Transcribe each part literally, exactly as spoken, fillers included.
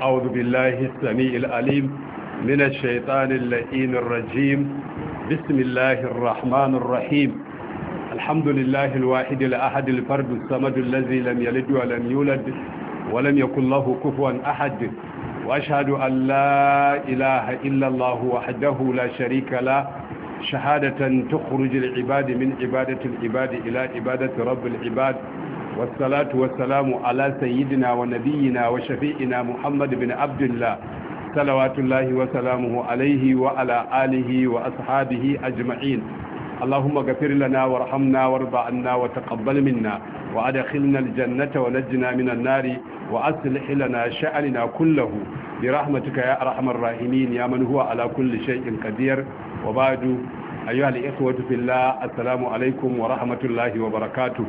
أعوذ بالله السميع العليم من الشيطان اللئيم الرجيم. بسم الله الرحمن الرحيم. الحمد لله الواحد الأحد الفرد الصمد الذي لم يلد ولم يولد ولم يكن له كفوا أحد، وأشهد أن لا إله إلا الله وحده لا شريك له شهادة تخرج العباد من عبادة العباد إلى عبادة رب العباد، والصلاة والسلام على سيدنا ونبينا وشفيئنا محمد بن عبد الله صلوات الله وسلامه عليه وعلى آله وأصحابه أجمعين. اللهم اغفر لنا وارحمنا وارض عنا وتقبل منا وأدخلنا الجنة ونجنا من النار وأصلح لنا شأننا كله برحمتك يا أرحم الراحمين يا من هو على كل شيء قدير. وبعد، أيها الإخوة في الله، السلام عليكم ورحمة الله وبركاته.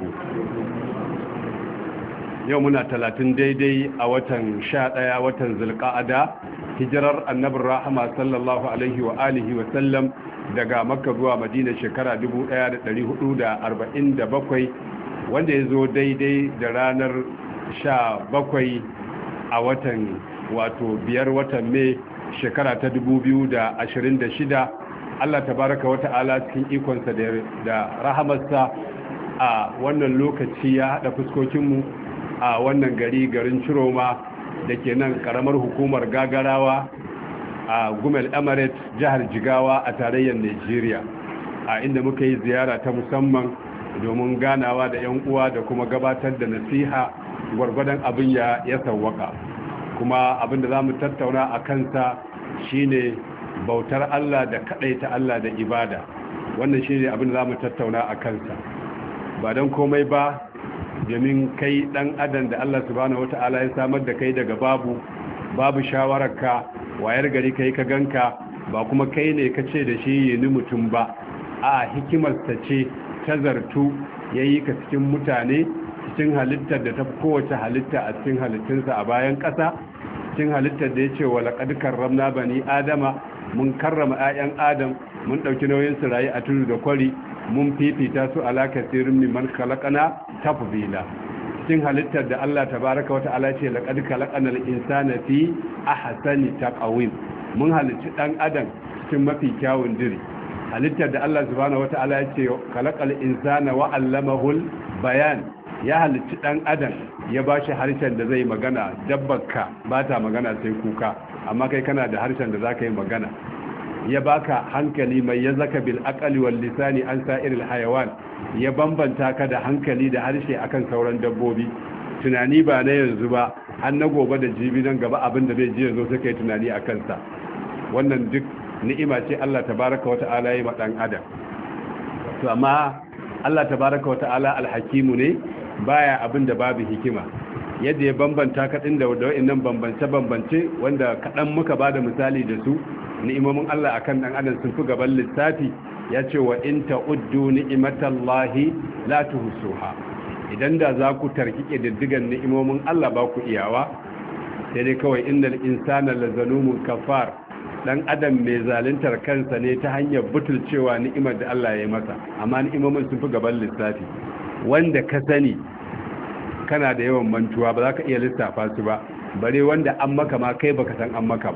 يومنا ثلاثين ديدي أوتن شاء وتن ذي hijirar annabin rahama sallallahu alaihi wa alihi wa sallam daga makka zuwa madina shekara dubu ɗaya da ɗari hudu da arba'in da bakwai, wanda ya zo daidai da ranar sha bakwai a watan wato biyar watan mai shekara ta dubu biyu da ashirin da shida. Allah tabaraka wa ta'ala cikin ikonsa da rahamarsa a wannan lokaci ya haɗa fuskokinmu a wannan gari garin Ciroma da ke nan karamar hukumar Gagarawa a Gumel Emirates jihar Jigawa a tarayyar Najeriya, a inda muka yi ziyara ta musamman domin ganawa da 'yan uwa da kuma gabatar da nasiha gwargwadon abin ya ya sawwaka. Kuma abin da za mu tattauna a kansa shine bautar Allah da kadaita Allah da ibada. Wannan shine abin da za mu tattauna a kansa, ba don komai ba domin kai dan adam da Allah subhanahu wata'ala ya samar da kai daga babu babu shawararka, wayar gari kai ka ganka, ba kuma kai ne ka ce da shi yi ni mutum ba, a hikimarsa ce ta zartu ya yi ka cikin mutane, cikin halittar da ta fi kowace halitta a cikin halittunsa a bayan ƙasa, cikin halittar da ya ce wa laƙad karramna bani adama, mun karrama 'ya'yan adam, mun ɗauki nauyin su rayu a tudu da kwari, mun fifita su ala kasirin mimman khalaqana tafdila. Cikin halittar da Allah tabaraka wata'ala ce laqad khalaqanal insana fi ahsani taqwim, mun halicci dan adam cikin mafi kyawun diri. Halittar da Allah subhanahu wata'ala ya ce khalaqal insana wa 'allamahul bayan, ya halicci dan adam ya bashi harshen da zai magana. Dabbarka ba ta magana sai kuka, amma kai kana da harshen da zaka yi magana. Ya baka hankali mai ya zaka bil aqali wal lisani an sa'iril hayawan, ya bambanta ka da hankali da harshe akan sauran dabbobi. Tunani ba na yanzu ba, har na gobe da jibi nan gaba abin da zai ji yanzu sai kai tunani akan sa. Wannan duk ni'ima ce Allah tabaraka wa ta'ala ya ma dan adam. To amma Allah tabaraka wa ta'ala alhakimu ne, baya abin da babu hikima. Yadda ya bambanta ka din da wa'annan bambance bambance wanda kadan muka bada misali da su, ni'imomin Allah akan dan adam sun fi gaban lissafi. Ya ce wa in ta'uddu ni'matallahi la tuhsuha, idan da za ku tarkike diddigan ni'imomin Allah ba ku iyawa. Sai dai kawai innal insana lazalumun kafar, dan adam mai zaluntar kansa ne ta hanyar butulcewa ni'imar da Allah ya yi masa, amma ni'imomin sun fi gaban lissafi. Wanda ka sani kana da yawan mantuwa, ba za ka iya lissafa su ba, bare wanda an maka ma kai baka san an maka ba.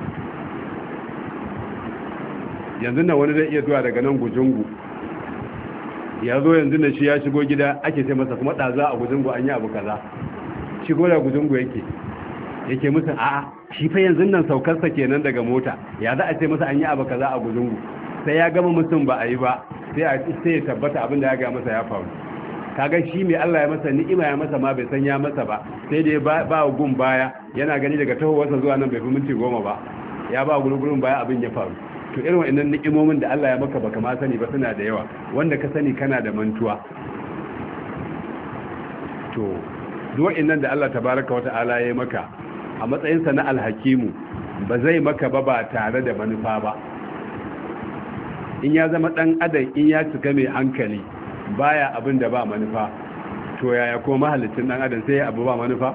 Yanzu na wani zai iya zuwa daga nan Gujungu, ya zo yanzu na shi ya shigo gida ake ce masa kuma ɗaza a Gujungu an yi abu kaza. Shigo da Gujungu yake yake musu a'a shi fa yanzu nan saukarsa kenan daga mota, ya za a ce masa an yi abu kaza a Gujungu. Sai ya gama musun ba a yi ba, sai a sai ya tabbata abin da ya ga masa ya faru. Kaga shi mai Allah ya masa ni'ima ya masa ma bai san ya masa ba, sai da ya ba, ba gun baya, yana gani daga tahowarsa zuwa nan bai fi minti goma ba, ya ba gurin baya abin ya faru. To irin wa'annan ni'imomin da Allah ya maka baka ma sani ba suna da yawa, wanda ka sani kana da mantuwa. To duk wa'annan da Allah tabaraka wa ta'ala ya maka a matsayin sa na alhakimu, ba zai maka ba ba tare da manufa ba. In ya zama dan adam, in ya cika mai hankali, baya abin da ba manufa, to yaya ko mahallicin dan adam sai ya abu ba manufa?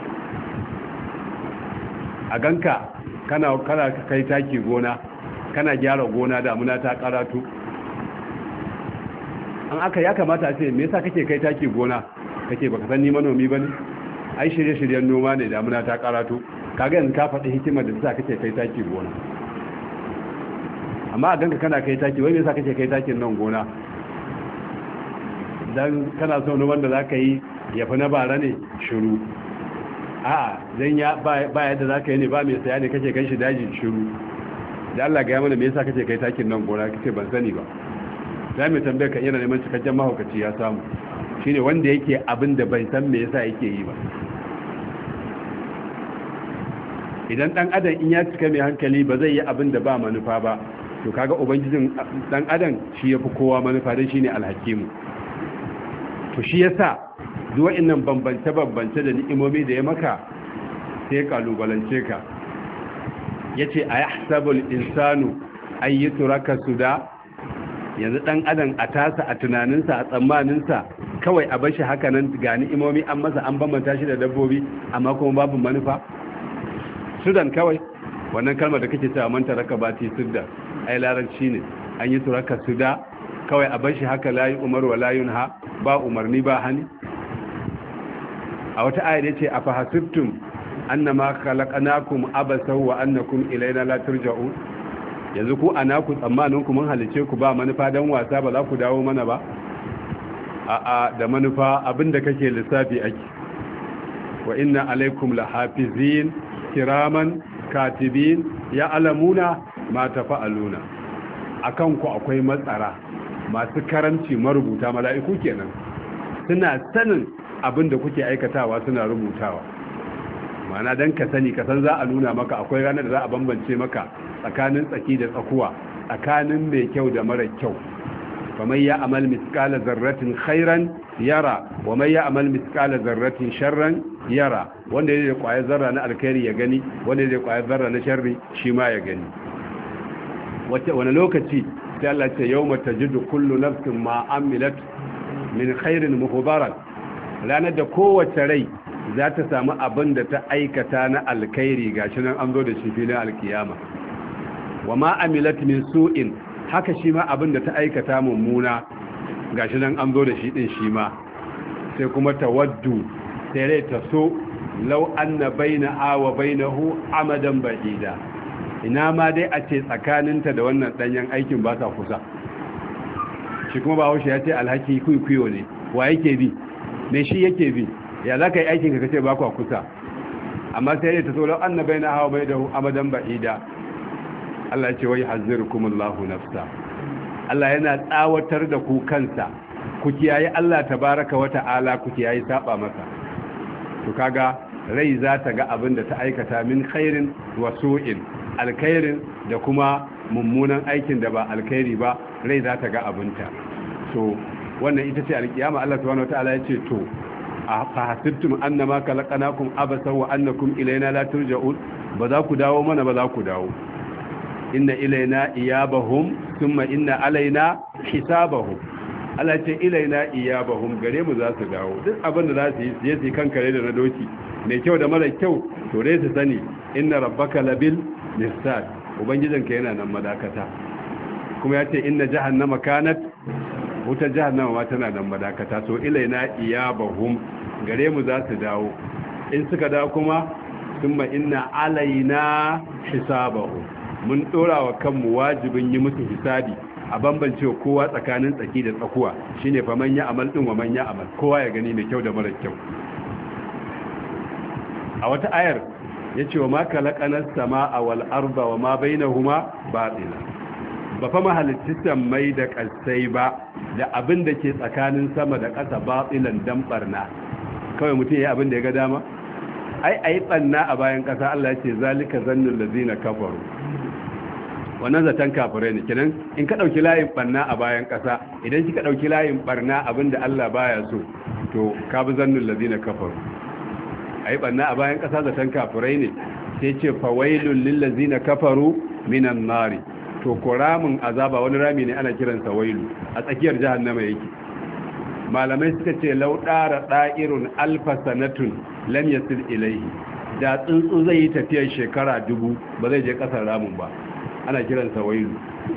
A ganka kana kana kai taki gona, kana gyara gona, damuna ta karatu, an aka ya kamata a ce me yasa kake kai taki gona, kake baka san ni manomi bane? ai shirye-shiryen noma ne damuna ta karato kaga yanzu ka faɗi hikimar da sa kake kai taki gona, amma a ganka kana kai taki, wai me yasa kake kai takin nan gona? dan kana so noman da zaka yi ya fi na bara ne? Shiru. A'a, dan ya ba yadda zaka yi ne, ba mai saya ne kake kai shi daji? Shiru. da Allah ga ya mana me yasa kake kai takin nan gona? Kace ban sani ba. sai mai tambaye ka yana neman cikakken mahaukaci ya samu, shine wanda yake abin da bai san me yasa yake yi ba. Idan dan adam in ya cika mai hankali ba zai yi abin da ba manufa ba, to kaga ubangijin dan adam shi yafi kowa manufa, dan shine alhakimu. to shi yasa duk wa'annan bambance bambance da ni'imomi da ya maka sai kalubalance ka, yace ayahsabul insanu ayyutraka suda, yanzu dan adam a tasa a tunaninsa a tsammaninsa kawai a bashi haka nan ga ni'imomi an masa an bambanta shi da dabbobi amma kuma babu manufa. Sudan kawai, wannan kalmar da kake cewa manta raka bati sudda, ai larabci ne, an yi turaka suda kawai a bashi haka layi umar wa layun ha, ba umarni ba hani. A wata ayar yace afa hasibtum annama khalaqnakum abasan wa annakum ilayna la turja'un, yanzu ku anaku tsammanin ku mun halice ku ba manufa dan wasa ba za ku dawo mana ba? A'a, da manufa abinda kake lissafi ake. Wa inna alaikum lahafizin kiraman katibin ya alamuna ma tafa'aluna, akan ku akwai matsara masu karanci marubuta, mala'iku kenan, suna sanin abin da kuke aikatawa suna rubutawa. Ma'ana dan ka sani ka san za a nuna maka akwai ranar da za a bambance maka tsakanin tsaki da tsakuwa, tsakanin mai kyau da mara kyau. faman ya amal miskala zarratin khairan yara wa man ya amal miskala zarratin sharran yara, wanda yake da kwayar zarra na alkhairi ya gani, wanda yake da kwayar zarra na sharri shi ma ya gani. wace wani lokaci sai Allah ce yawma tajidu kullu nafsin ma amilat min khairin muhdaran, ranar da kowace rai za ta samu abin da ta aikata na alkhairi gashi nan an zo da shi filin alkiyama. wa ma amilat min su'in, haka shi ma abin da ta aikata mummuna gashi nan an zo da shi din shi ma. sai kuma tawaddu, sai rai ta so law anna bainaha wa bainahu amadan ba'ida, ina ma dai a ce tsakaninta da wannan danyen aikin ba sa kusa. shi kuma bahaushe ya ce alhaki kuikuyo ne, wa yake bi? me shi yake bi? ya za ka yi aikin ka kace ba ku kusa? amma sai rai ta so law anna bainaha wa bainahu amadan ba'ida. Allah ce wai hazzirukumullahu nafsa, Allah yana tsawatar da ku kansa, ku kiyaye Allah tabaraka wa ta'ala, ku kiyaye saba masa. to kaga rai za ta ga abin da ta aikata min khairin wa su'in, alkhairin da kuma mummunan aikin da ba alkhairi ba, rai za ta ga abinta. so wannan ita ce alkiyama. Allah subhanahu wa ta'ala ya ce to a hasibtum annama khalaqnakum abasa wa annakum ilayna la turja'un, ba za ku dawo mana ba za ku dawo. inna ilaina iyabahum thumma inna alaina hisabahum. Allah ce ilaina iyabahum, gare mu za su dawo. duk abin da za su yi je su kankare da na doki, mai kyau da mara kyau, to dai su sani inna rabbaka labil mirsad, ubangijinka yana nan madakata. kuma ya ce inna jahannama kanat, wuta jahannama ma tana nan madakata. so ilaina iyabahum, gare mu za su dawo. in suka dawo kuma thumma inna alaina hisabahum, mun dora wa kanmu wajibin yi musu hisabi, a bambance kowa tsakanin tsaki da tsakuwa, shine fa man ya amal din wa man ya amal, kowa ya gani mai kyau da mara kyau. a wata ayar yace wa ma khalaqanas samaa wal arda wa ma bainahuma batila, ba fa mahalittan mai da kasai ba da abin da ke tsakanin sama da ƙasa batilan dan barna, kawai mutum yayi abin da ya ga dama. ai ayi banna a bayan ƙasa, Allah ya ce zalika zannul ladzina kafaru, wannan zaton kafirai ne. kenan in ka dauki layin barna a bayan kasa, idan kika dauki layin barna abinda Allah baya so, to ka bi zannul ladina kafaru. ai barna a bayan kasa zaton kafirai ne, sai ce fawailul lil ladina kafaru minan nari, to koramin azaba wani rami ne ana kiransa wailu, a tsakiyar jahannama yake. malamai suka ce law dara da'irun alfa sanatun lam yasil ilayhi, da tsuntsu zai yi tafiyar shekara dubu ba zai je kasar ramin ba, ana kiransa wailu.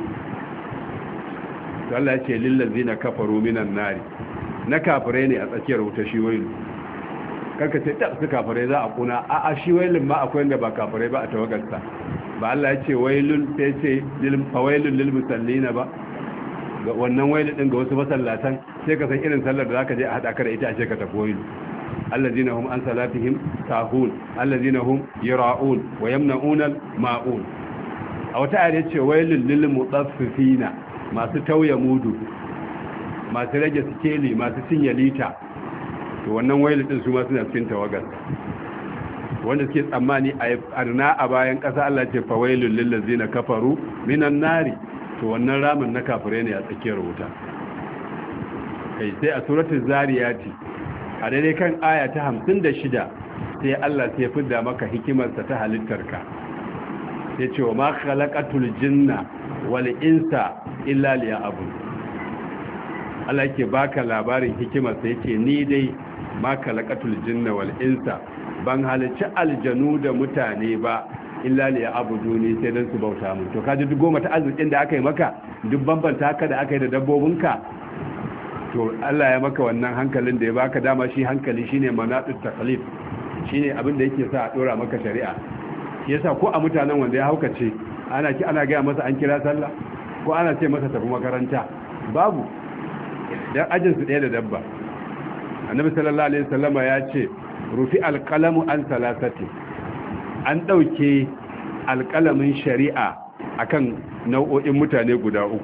to Allah ya ce lillazina kafaru minan nari, na kafirai ne a tsakiyar wuta shi wailu. karka ce ta su kafirai za a kuna a a shi wailun ma akwai wanda ba kafirai ba a tawagarsa ba Allah ya ce wailun sai ce lil fawailun lil musallina ba ga wannan wailun din ga wasu masallatan sai ka san irin sallar da zaka je a hada ka da ita a ce ka tafi wailu allazina hum an salatihim sahun allazina hum yura'un wa yamna'una ma'un a wata ayar ce wailul lil mutaffifina masu tauya mudu masu rage sikeli masu cinye lita to wannan wailul din su ma suna cikin tawagar wanda suke tsammani a arna a bayan ƙasa Allah ce fa wailul lil ladzina kafaru minan nari to wannan ramin na kafire ne a tsakiyar wuta kai sai a suratul zariyati a daidai kan aya ta hamsin da shida sai Allah sai fidda maka hikimarsa ta halittarka sai ce wa ma khalaqatul jinna wal insa illa liya'budun Allah yake baka labarin hikimarsa yake ni dai ma khalaqatul jinna wal insa ban halicci aljanu da mutane ba illa liya'buduni sai dan su bauta mu to kaji duk goma ta arzikin da aka yi maka duk bambanta haka da aka yi da dabbobinka to Allah ya maka wannan hankalin da ya baka dama shi hankali shine manatut taklif shine abin da yake sa a dora maka shari'a yasa ko a mutanen wanda ya haukace ana ki ana ga masa an kira sallah ko ana ce masa tafi makaranta babu dan ajin su ɗaya da dabba annabi sallallahu alaihi wasallama ya ce rufi alqalamu an salasati an dauke alqalamin shari'a akan nau'o'in mutane guda uku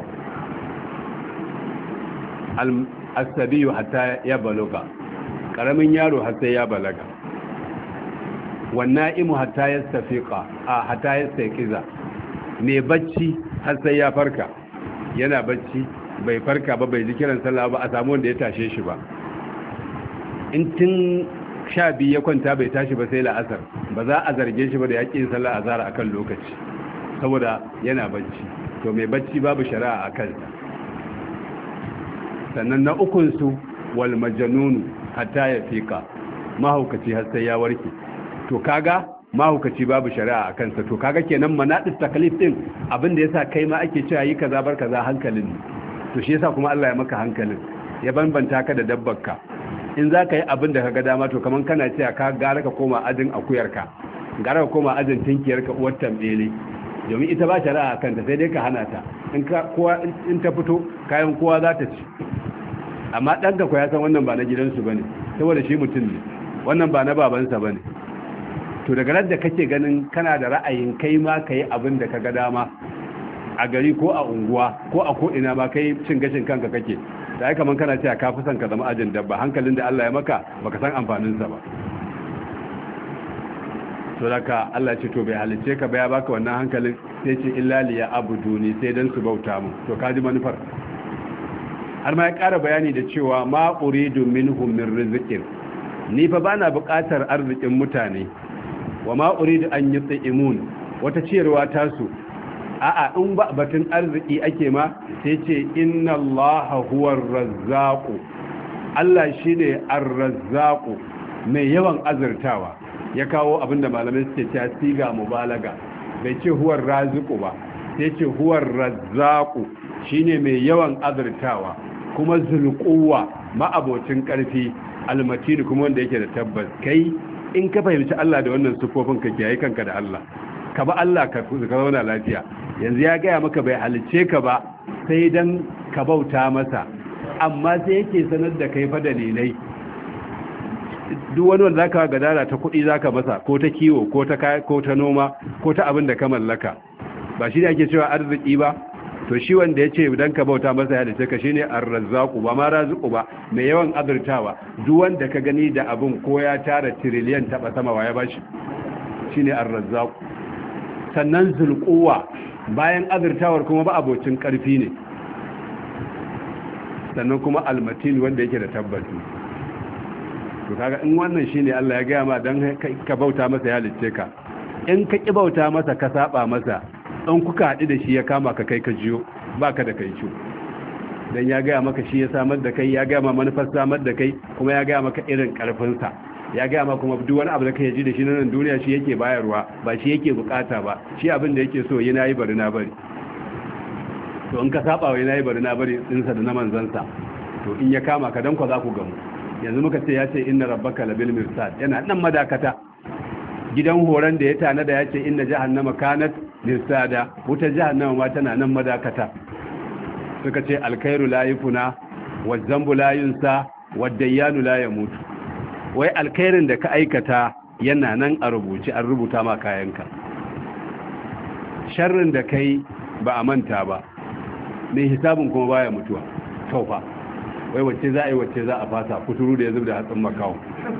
al-asabiyu hatta ya balaga karamin yaro har sai ya balaga wanna'imu hatta yastafiqa a hatta yastaqiza me bacci har sai ya farka yana bacci bai farka ba bai ji kiran sallah ba a samu wanda ya tashe shi ba in tun sha biyu ya kwanta bai tashi ba sai la'asar ba za a zarge shi ba da yaƙin sallah azhar akan lokaci saboda yana bacci to mai bacci babu shari'a a kansa sannan na ukunsu wal majanunu hatta ya fika mahaukaci har sai ya warke to kaga mahaukaci babu shari'a a kansa to kaga kenan manadis taklif din abin da yasa kai ma ake cewa yi kaza bar kaza hankalin to shi yasa kuma Allah ya maka hankalin ya bambanta ka da dabbarka in za ka yi abin da kaga dama to kaman kana cewa ka gara ka koma ajin akuyarka gara ka koma ajin tinkiyarka uwar tambele domin ita ba shari'a a kanta sai dai ka hana ta in ka kowa in ta fito kayan kowa za ta ci amma ɗanka ko ya san wannan ba na gidansu ba ne saboda shi mutum ne wannan ba na babansa ba ne to daga nan da kake ganin kana da ra'ayin kai ma ka yi abin da ka ga dama a gari ko a unguwa ko a ko'ina ma kai cin gashin kanka kake da ya kaman kana cewa ka fi son ka zama ajin dabba hankalin da Allah ya maka baka san amfaninsa ba to daga Allah ce to bai halice ka ba ya baka wannan hankalin sai ce illa liya abuduni sai dan su bauta mu to kaji manufar har ma ya ƙara bayani da cewa ma uridu minhum min rizqin ni fa bana buƙatar arzikin mutane wa ma uridu an yut'imun wata ciyarwa ta su a'a in ba batun arziki ake ma sai ce inna allaha huwar razzaqu Allah shine ar-razzaqu mai yawan azurtawa ya kawo abinda malamai suke cewa siga mubalaga bai ce huwar raziqu ba sai ce huwar razzaqu shine mai yawan azurtawa kuma zulquwa ma'abocin karfi almatini kuma wanda yake da tabbas kai in ka fahimci Allah da wannan sufofin ka kiyaye kanka da Allah ka ba Allah ka zauna lafiya yanzu ya gaya maka bai halice ka ba sai dan ka bauta masa amma sai yake sanar da kai fa dalilai duk wani wanda zaka gadara ta kuɗi zaka masa ko ta kiwo ko ta ko ta noma ko ta abin da ka mallaka ba shi ne ake cewa arziki ba to shi wanda ya ce dan ka bauta masa ya dace ka shine ar-razzaqu ba ma raziqu ba mai yawan azurtawa duk wanda ka gani da abun ko ya tara trillion taba sama waya bashi shine ar-razzaqu sannan zulquwa bayan azurtawar kuma ba abocin karfi ne sannan kuma almatin wanda yake da tabbaci to kaga in wannan shine Allah ya gaya ma dan ka bauta masa ya lice ka in ka ki bauta masa ka saba masa dan kuka haɗu da shi ya kama ka kai ka jiyo baka da kai ciwo dan ya gaya maka shi ya samar da kai ya gaya ma manufar samar da kai kuma ya gaya maka irin karfin sa ya gaya ma kuma duk wani abu da kai ji da shi nan duniya shi yake bayarwa ba shi yake bukata ba shi abin da yake so yana yi bari na bari to in ka saba wa yana yi bari na bari dinsa da na manzansa to in ya kama ka dan ko za ku gamu yanzu muka ce ya ce inna rabbaka labil mirsad, yana nan madakata. Gidan horon da ya tanada ya ce inna jahannama kanat mirsada, wuta jahannama ma tana nan madakata. Suka ce alkhairu la yufuna wa zambu la yunsa wa dayyanu la yamutu. Wai alkhairin da ka aikata yana nan a rubuce, an rubuta ma kayanka. Sharrin da kai ba a manta ba, mai hisabin kuma baya mutuwa. Taufa wai wacce za a yi wacce za a fasa, kuturu da ya zub da hatsin makawo.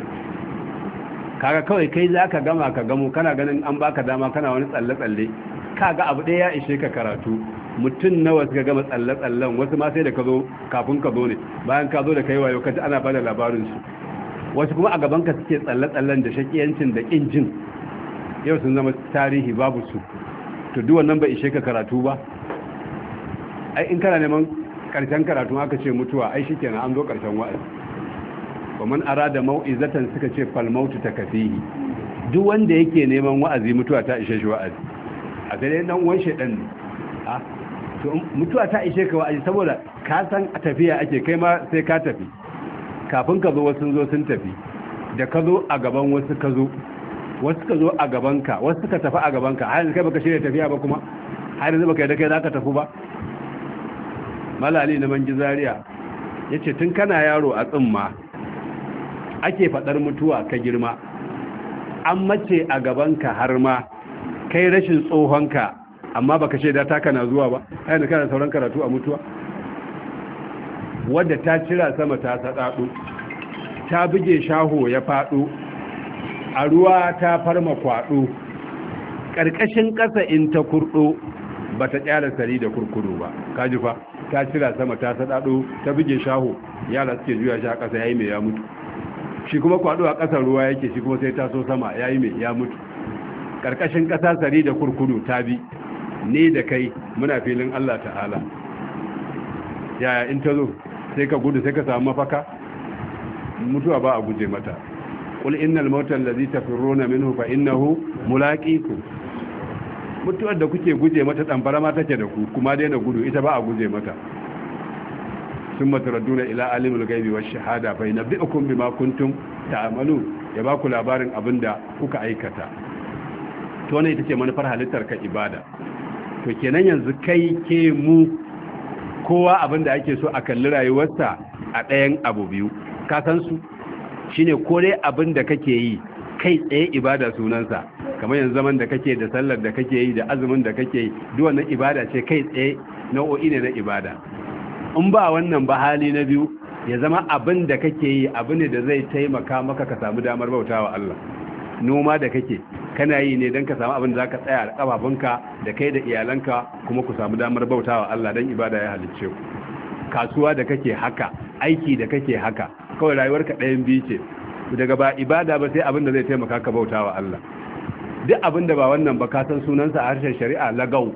Kaga kawai kai za ka gama ka gamo, kana ganin an baka dama kana wani tsalle-tsalle, kaga abu ɗaya ya ishe ka karatu. Mutum nawa suka gama tsalle-tsallen, wasu ma sai da ka zo kafin ka zo ne, bayan ka zo da kai wayo kaji ana bada labarinsu. Wasu kuma a gaban ka suke tsalle-tsallen da shakiyancin da ƙin jin, yau sun zama tarihi babu su. To duk wannan bai ishe ka karatu ba. Ai in kana neman karshen karatu aka ce mutuwa, ai shikenan an zo karshen wa'azi. Wa man arada mau'izatan suka ce fal mautu takfihi. Duk wanda yake neman wa'azi mutuwa ta ishe shi wa'azi. A gare dan uwan shedan ne. A to mutuwa ta ishe ka wa'azi saboda ka san a tafiya ake, kai ma sai ka tafi. Kafin ka zo wasu sun zo sun tafi. Da ka zo a gaban wasu ka zo. Wasu ka zo a gabanka, wasu suka tafi a gabanka. Har yanzu kai baka shirya tafiya ba kuma. Har yanzu baka yi da kai zaka tafi ba. Malali na mangi Zaria yace tun kana yaro a tsimma ake fadar mutuwa ka girma, an mace a gabanka har ma kai rashin tsohonka, amma baka shaida ta kana zuwa ba. Ai kana sauran karatu a mutuwa. Wadda ta cira sama ta sadado, ta buge shaho ya fado, a ruwa ta farma kwado, karkashin kasa in ta kurdo bata kyara sari da kurkuru ba. Kaji fa, ta cira sama ta sadado, ta buge shaho, yara suke juya shi a kasa yayi mai ya mutu. Shi kuma kwado a kasar ruwa yake, shi kuma sai ta so sama yayi mai ya mutu. Karkashin kasa sari da kurkuru ta bi, ne da kai muna filin Allah ta'ala. Yaya in ta zo sai ka gudu sai ka samu mafaka? Mutuwa ba a guje mata. Qul innal mauta allazi tafirruna minhu fa innahu mulaqikum. Mutuwar da kuke guje mata damfara ma take da ku, kuma daina gudu, ita ba a guje mata. Summa turadduna ila alimul ghaibi wash shahada fa yunabbi'ukum bima kuntum ta'malun. Ya ba ku labarin abinda kuka aikata. To ne ita ce manufar halittar ka ibada. To kenan yanzu kai ke mu kowa abinda ake so a kalli rayuwarsa a ɗayan abu biyu. Ka san su shine ko dai abinda kake yi kai tsaye ibada sunansa, kamar yanzu zaman da kake da sallar da kake yi da azumin da kake yi, duk wannan ibada ce kai tsaye, nau'o'i ne na ibada. In ba wannan ba, hali na biyu ya zama abin da kake yi abu ne da zai taimaka maka ka samu damar bautawa Allah. Noma da kake kana yi ne don ka samu abin da zaka tsaya a kafafunka da kai da iyalanka, kuma ku samu damar bautawa Allah dan ibada ya halicce ku. Kasuwa da kake haka, aiki da kake haka, kawai rayuwarka ɗayan biyu ce. Daga ba ibada ba sai abin da zai taimaka ka bautawa Allah. Duk abin da ba wannan ba ka san sunansa a harshen shari'a lagau.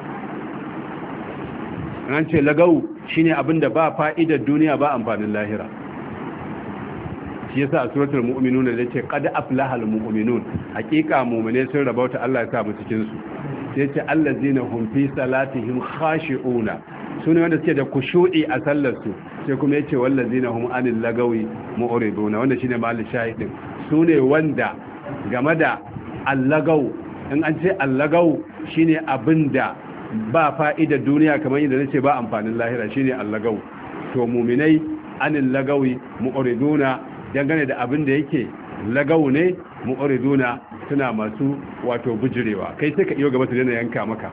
An ce lagau shine abin da ba fa'idar duniya ba amfanin lahira. Shi yasa a suratul mu'minun da yace qad aflahal mu'minun, hakika mu'mine sun rabauta, Allah ya sa mu cikin su. Sai yace allazina hum fi salatihim khashi'una, sune wanda suke da kushu'i a sallar su. Sai kuma yace wallazina hum anil lagawi mu'riduna, wanda shine mahallin shahidin. Sune wanda game da allagau, in an ce allagau shine abinda ba fa'ida duniya, kamar yadda nace ba amfanin lahira, shine allagau. To mu'minai anil lagawi mu'riduna, dangane da abin da yake lagau ne, mu'riduna suna masu wato bujirewa. Kai sai ka iyo gaba su dena yanka maka,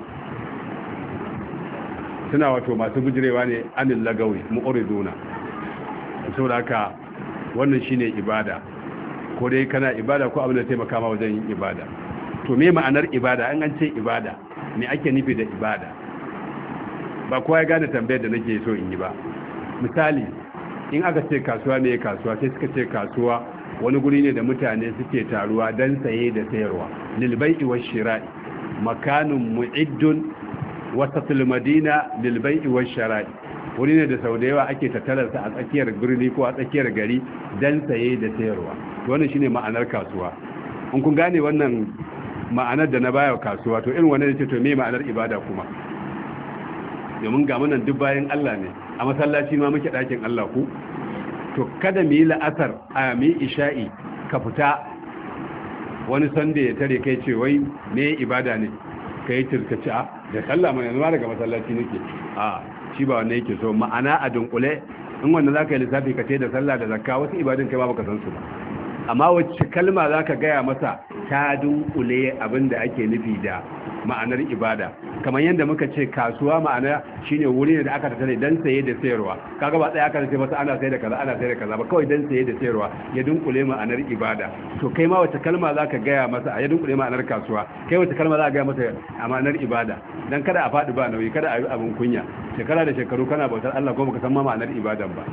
suna wato masu bujirewa ne anil lagawi mu'riduna. Saboda haka wannan shine ibada, ko dai kana ibada ko abin da taimaka ma wajen yin ibada. To me ma'anar ibada? An an ce ibada, me ake nufi da ibada? Ba kowa ya gane tambayar da nake so in yi ba. Misali, in aka ce kasuwa ne kasuwa, sai suka ce kasuwa wani guri ne da mutane suke taruwa don saye da sayarwa, lil bai'i wash shira'i, makanun mu'iddun wasatul madina lil bai'i wash shira'i. Wuri ne da sau da yawa ake tattalarsa a tsakiyar birni ko a tsakiyar gari don saye da sayarwa. Wannan shine ma'anar kasuwa. In kun gane wannan ma'anar da na baya kasuwa, to irin wannan ce to me ma'anar ibada kuma? Domin ga munan duk bayan Allah ne, a masallaci ma muke ɗakin Allah ku. To kada mu yi la'asar a mu isha'i ka fita wani sanda ya tare kai ce wai me ibada ne kai tilkaci a da sallah mai yanzu daga masallaci nake a shi ba wannan yake so ma'ana a dunkule in wanda zaka yi lissafi ka ce da sallah da zakka wasu ibadun kai ba baka san su ba amma wacce kalma zaka gaya masa ta dunkule abinda ake nufi da ma'anar ibada kamar yadda muka ce kasuwa ma'ana shine wuri ne da aka tattare dan saye da sayarwa kaga ba tsaya aka ce masa ana sayar da kaza ana sayar da kaza ba kawai dan saye da sayarwa ya dunkule ma'anar ibada to kai ma wacce kalma zaka gaya masa a ya dunkule ma'anar kasuwa kai wacce kalma zaka gaya masa a ma'anar ibada dan kada a faɗi ba nauyi kada a yi abin kunya shekara da shekaru kana bautar Allah ko baka san ma ma'anar ibadan ba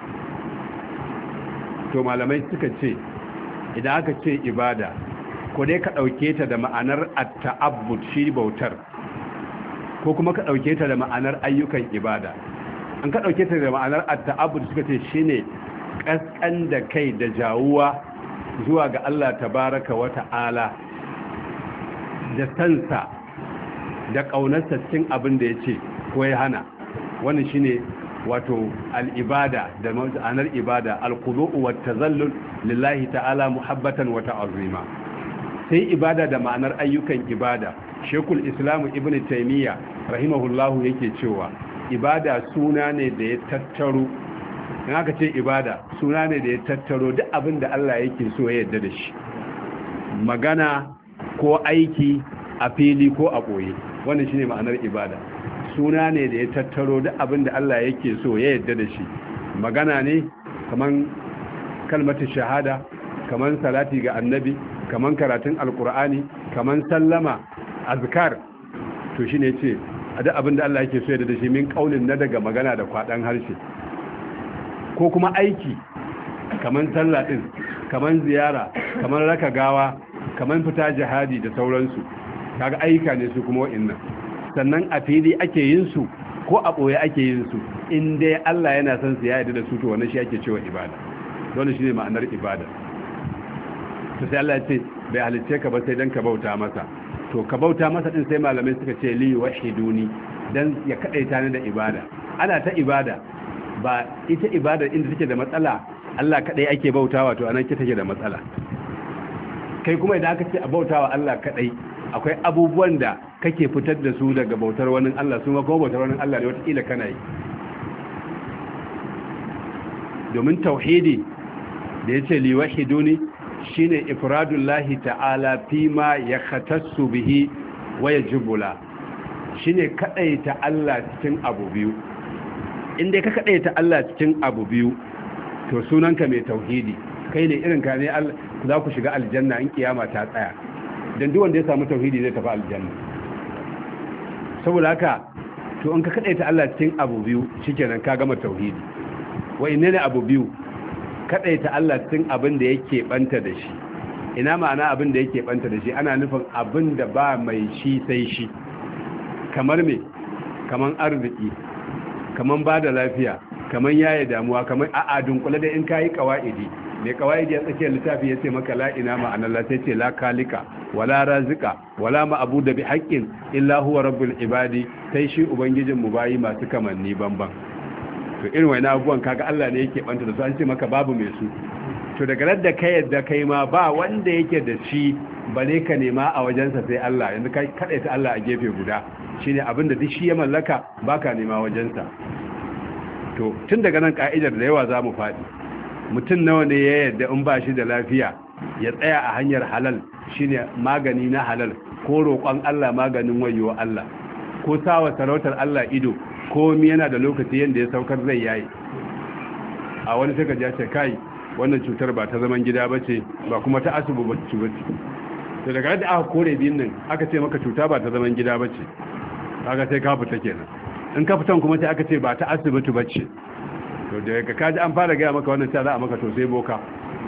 to malamai suka ce idan aka ce ibada ko dai ka ɗauke ta da ma'anar at-ta'abbud shi bautar ko kuma ka ɗauke ta da ma'anar ayyukan ibada an ka ɗauke ta da ma'anar at-ta'abbud suka ce shine kaskan da kai da jawuwa zuwa ga Allah tabaraka wa ta'ala da sansa da ƙaunarsa cikin abin da ya ce ko ya hana wannan shine wato al-ibada da ma'anar ibada al-khudu' wa tazallul lillahi ta'ala muhabbatan wa ta'azima sai ibada da ma'anar ayyukan ibada shekul islamu ibn taimiyya rahimahullahu yake cewa ibada suna ne da ya tattaro in aka ce ibada suna ne da ya tattaro duk abin da Allah yake so ya yarda da shi magana ko aiki a fili ko a ɓoye wannan shine ma'anar ibada suna ne da ya tattaro duk abin da Allah yake so ya yarda da shi magana ne kaman kalmatu shahada kaman salati ga annabi kaman karatun alkur'ani kaman sallama azkar to shine ce a duk abinda Allah yake so ya da shi min kaulin na daga magana da kwadan harshe ko kuma aiki kaman sallah din kaman ziyara kaman raka gawa kaman fita jihadi da sauransu kaga ayyuka ne su kuma wa'annan sannan a fili ake yin su ko a boye ake yin su in dai Allah yana son su ya yarda da su to wannan shi ake cewa ibada dole shine ma'anar ibada to sai Allah ya ce bai halicce ka ba sai dan ka bauta masa to ka bauta masa din sai malamai suka ce li wahiduni dan ya kadaita ni da ibada ana ta ibada ba ita ibada inda take da matsala Allah kadai ake bautawa to anan ke take da matsala kai kuma idan aka ce a bautawa Allah kadai akwai abubuwan da kake fitar da su daga bautar wani Allah su ma kuma bautar wani Allah ne wata kila kana yi domin tauhidi da yace li wahiduni shine ifradullahi ta'ala fima ya khatassu bihi wa yajibula shine kadaita Allah cikin abu biyu inda ka kadaita Allah cikin abu biyu to sunanka mai tauhidi kai ne irin ka ne za ku shiga aljanna in kiyama ta tsaya dan duk wanda ya samu tauhidi zai tafi aljanna saboda haka to in ka kadaita Allah cikin abu biyu shikenan ka gama tauhidi wa inna abu biyu kadaita Allah cikin abin da yake banta da shi ina ma'ana abin da yake banta da shi ana nufin abin da ba mai shi sai shi kamar me kaman arziki kaman bada lafiya kaman yaye damuwa kaman a'a dunkule da in kai kawaidi mai kawaidi ya tsakiyar littafi yace maka la ina ma'ana Allah sai ce la kalika wala razika wala ma'budu bi haqqin illa huwa rabbul ibadi sai shi ubangijin mu bayi masu kamanni banban to irin wani abubuwan kaga Allah ne yake banta da su an ce maka babu mai su to daga ladda kai yadda kai ma ba wanda yake da shi bale ka nema a wajensa sai Allah yanzu kai kadaita Allah a gefe guda shine abin da duk shi ya mallaka baka nema wajensa to tun daga nan ka'idar da yawa zamu faɗi mutum nawa ne ya yadda in ba shi da lafiya ya tsaya a hanyar halal shine magani na halal ko roƙon Allah maganin wayo Allah ko sawa sarautar Allah ido komi yana da lokaci yadda ya saukar zai yayi a wani suka ja ce kai wannan cutar ba ta zaman gida ba ce ba kuma ta asubu ba ce ba ce to daga yadda aka kore biyun nan aka ce maka cuta ba ta zaman gida ba ce kaga sai ka fita kenan in ka fitan kuma sai aka ce ba ta asibiti ba ce to daga kaji an fara gaya maka wannan sai za a maka to sai boka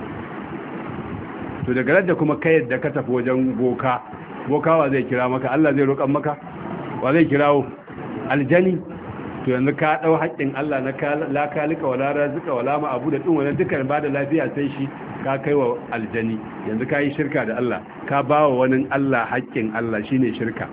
to daga yadda kuma kai yadda ka tafi wajen boka boka wa zai kira maka Allah zai roƙan maka wa zai kirawo aljani to yanzu ka dau haƙƙin Allah na la kalika wala razika wala ma abu da din wannan dukkan ba da lafiya sai shi ka kai wa aljani yanzu ka yi shirka da Allah ka ba wa wani Allah haƙƙin Allah shine shirka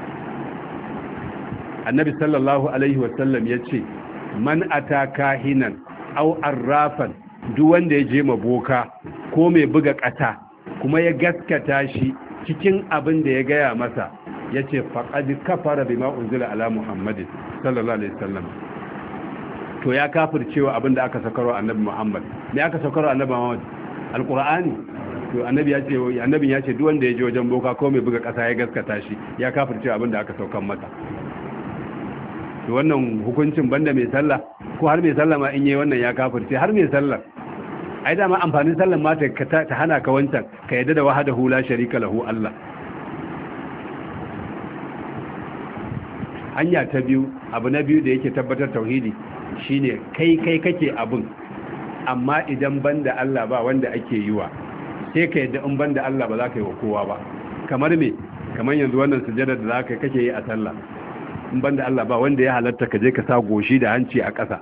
annabi sallallahu alaihi wasallam yace man ataka hinan aw arrafan duk wanda ya je maboka ko mai buga ƙasa kuma ya gaskata shi cikin abin da ya gaya masa yace faqad kafara bima unzila ala muhammadin sallallahu alaihi wasallam to ya kafircewa abin da aka sakarwa annabi muhammad me aka sakarwa annabi muhammad alqur'ani to annabi ya ce annabin ya ce duk wanda ya je wajen boka ko mai buga ƙasa ya gaskata shi ya kafircewa abin da aka saukan masa to wannan hukuncin banda mai sallah ko har mai sallah ma in yi wannan ya kafirce har mai sallah ai dama amfanin sallan ma ta ta hana ka wancan ka yadda da wahdahu la sharika lahu Allah. Hanya ta biyu, abu na biyu da yake tabbatar tauhidi shine kai kai kake abun amma idan banda Allah ba wanda ake yiwa sai ka yadda in banda Allah ba za ka yi wa kowa ba. Kamar me? Kamar yanzu wannan sujada da za ka kake yi a sallah, in banda Allah ba wanda ya halatta ka je ka sa goshi da hanci a ƙasa.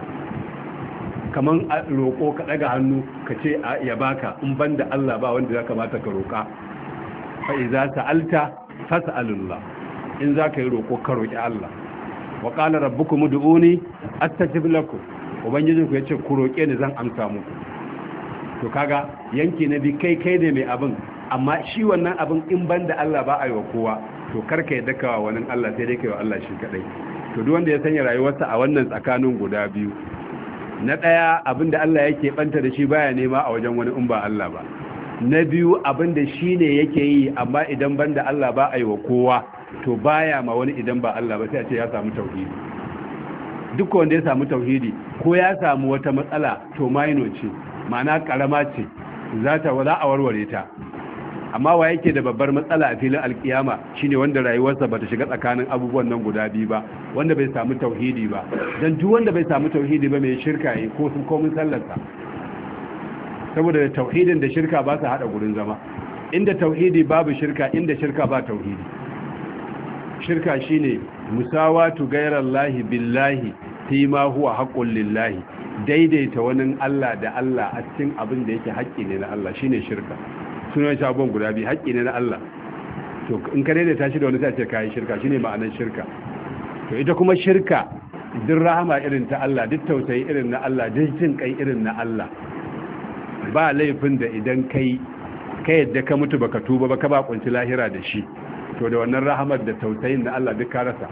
Kaman roƙo ka ɗaga hannu ka ce ya baka, in banda Allah ba wanda ya kamata ka roƙa. Fa iza sa'alta fas'alullah, in za ka yi roƙo ka roƙi Allah. Wa qala rabbukum ud'uni astajib lakum, ubangijin ku yace ku roƙe ni zan amsa muku. To kaga yanki na bi kai kai ne mai abin, amma shi wannan abin in banda Allah ba a yi wa kowa, to karka yadda ka wa wani Allah sai dai kai wa Allah shi kadai. To duk wanda ya sanya rayuwarsa a wannan tsakanin guda biyu, na ɗaya abinda Allah yake banta da shi baya nema a wajen wani in ba Allah ba, na biyu abinda shi ne yake yi amma idan banda Allah ba a yi wa kowa, to baya ma wani idan ba Allah ba, sai a ce ya samu tauhidi. Duk wanda ya samu tauhidi ko ya samu wata matsala to maino ce, ma'ana karama ce, za ta za a warware ta. Amma wa yake da babbar matsala a filin alkiyama shine wanda rayuwarsa bata shiga tsakanin abubuwan nan guda biyu ba, wanda bai samu tauhidi ba. Dan duk wanda bai samu tauhidi ba mai shirka yi ko sun komin sallarsa, saboda da tauhidin da shirka ba su hada gurin zama. Inda tauhidi babu shirka, inda shirka ba tauhidi. Shirka shine musawatu ghayrallahi billahi fi ma huwa haqqul lillahi, daidaita wani Allah da Allah a cikin abin da yake haƙƙi ne na Allah, shine shirka. Sunan shi abubuwan guda biyu, haƙƙi ne na Allah. To in ka daidaita shi da wani sai ce kayi shirka, shine ma'anar shirka. To ita kuma shirka duk rahama irin ta Allah, duk tausayi irin na Allah, duk jin kai irin na Allah. Ba laifin da idan kai ka yadda ka mutu baka tuba ba ka ba kunci lahira da shi, to da wannan rahamar da tausayin na Allah duk ka rasa.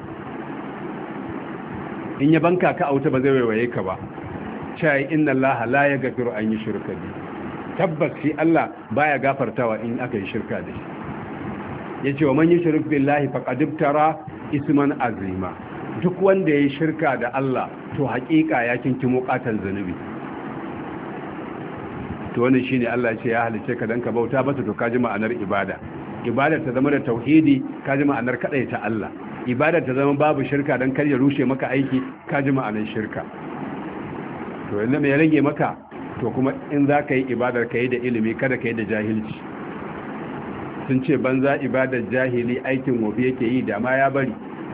In ya banka ka auta ba zai waiwaye ka ba. Cewa inna Allah la yaghfiru an yushraka bihi, tabbas shi Allah baya gafartawa in aka yi shirka da shi. Yace wa man yushrik billahi faqad ibtara isman azima, duk wanda yayi shirka da Allah to haƙiƙa ya kinkimo katan zanubi. To wannan shine Allah ya ce ya halice ka dan ka bauta ba, to kaji ma'anar ibada. Ibada ta zama da tauhidi, kaji ma'anar kadai ta Allah. Ibada ta zama babu shirka dan kar ya rushe maka aiki, kaji ma'anar shirka. To yanzu me ya rage maka? To kuma in za ka yi ibadar ka yi da ilimi, kada ka yi da jahilci. Sun ce banza ibadar jahili aikin wofi yake yi, da ma ya bari.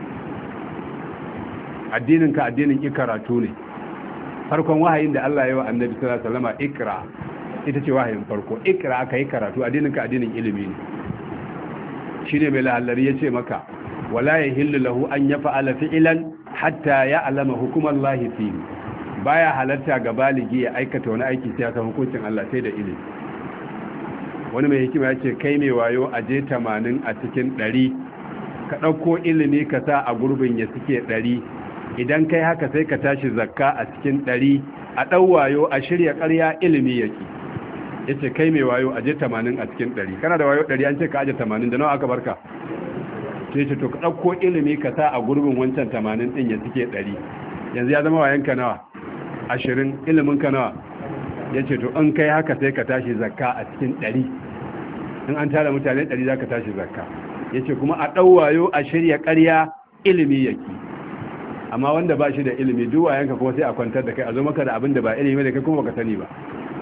Addininka addinin ikaratu ne. Farkon wahayin da Allah ya wa annabi sallallahu alaihi wasallam ikra, ita ce wahayin farko. Ikra aka yi karatu, addininka addinin ilimi ne. Shine mai lahallari ya ce maka wala yahillu lahu an yaf'ala fi'lan hatta ya'lama hukumallahi fihi. Baya halarta ga baligi ya aikata wani aiki sai ya san hukuncin Allah sai da ilimi. Wani mai hikima ya ce kai mai wayo a je tamanin a cikin ɗari, ka ɗauko ilimi ka sa a gurbin ya suke ɗari. Idan kai haka sai ka tashi zakka a cikin ɗari, a ɗau wayo a shirya ƙarya ilimi yake. Ya ce kai mai wayo a je tamanin a cikin ɗari, kana da wayo ɗari an ce ka aje tamanin, da nawa aka barka? Sai ce to ka ɗauko ilimi ka sa a gurbin wancan tamanin ɗin ya suke ɗari, yanzu ya zama wayanka nawa? Ashirin. Ilimin ka nawa? Ya ce to in kai haka sai ka tashi zakka a cikin ɗari. In an tara mutane ɗari za ka tashi zakka. Ya ce kuma a ɗauwayo a shirya ƙarya ilimi yake. Amma wanda ba shi da ilimi duk wayanka kuma sai a kwantar da kai, a zo maka da abin da ba ilimi da kai kuma baka sani ba.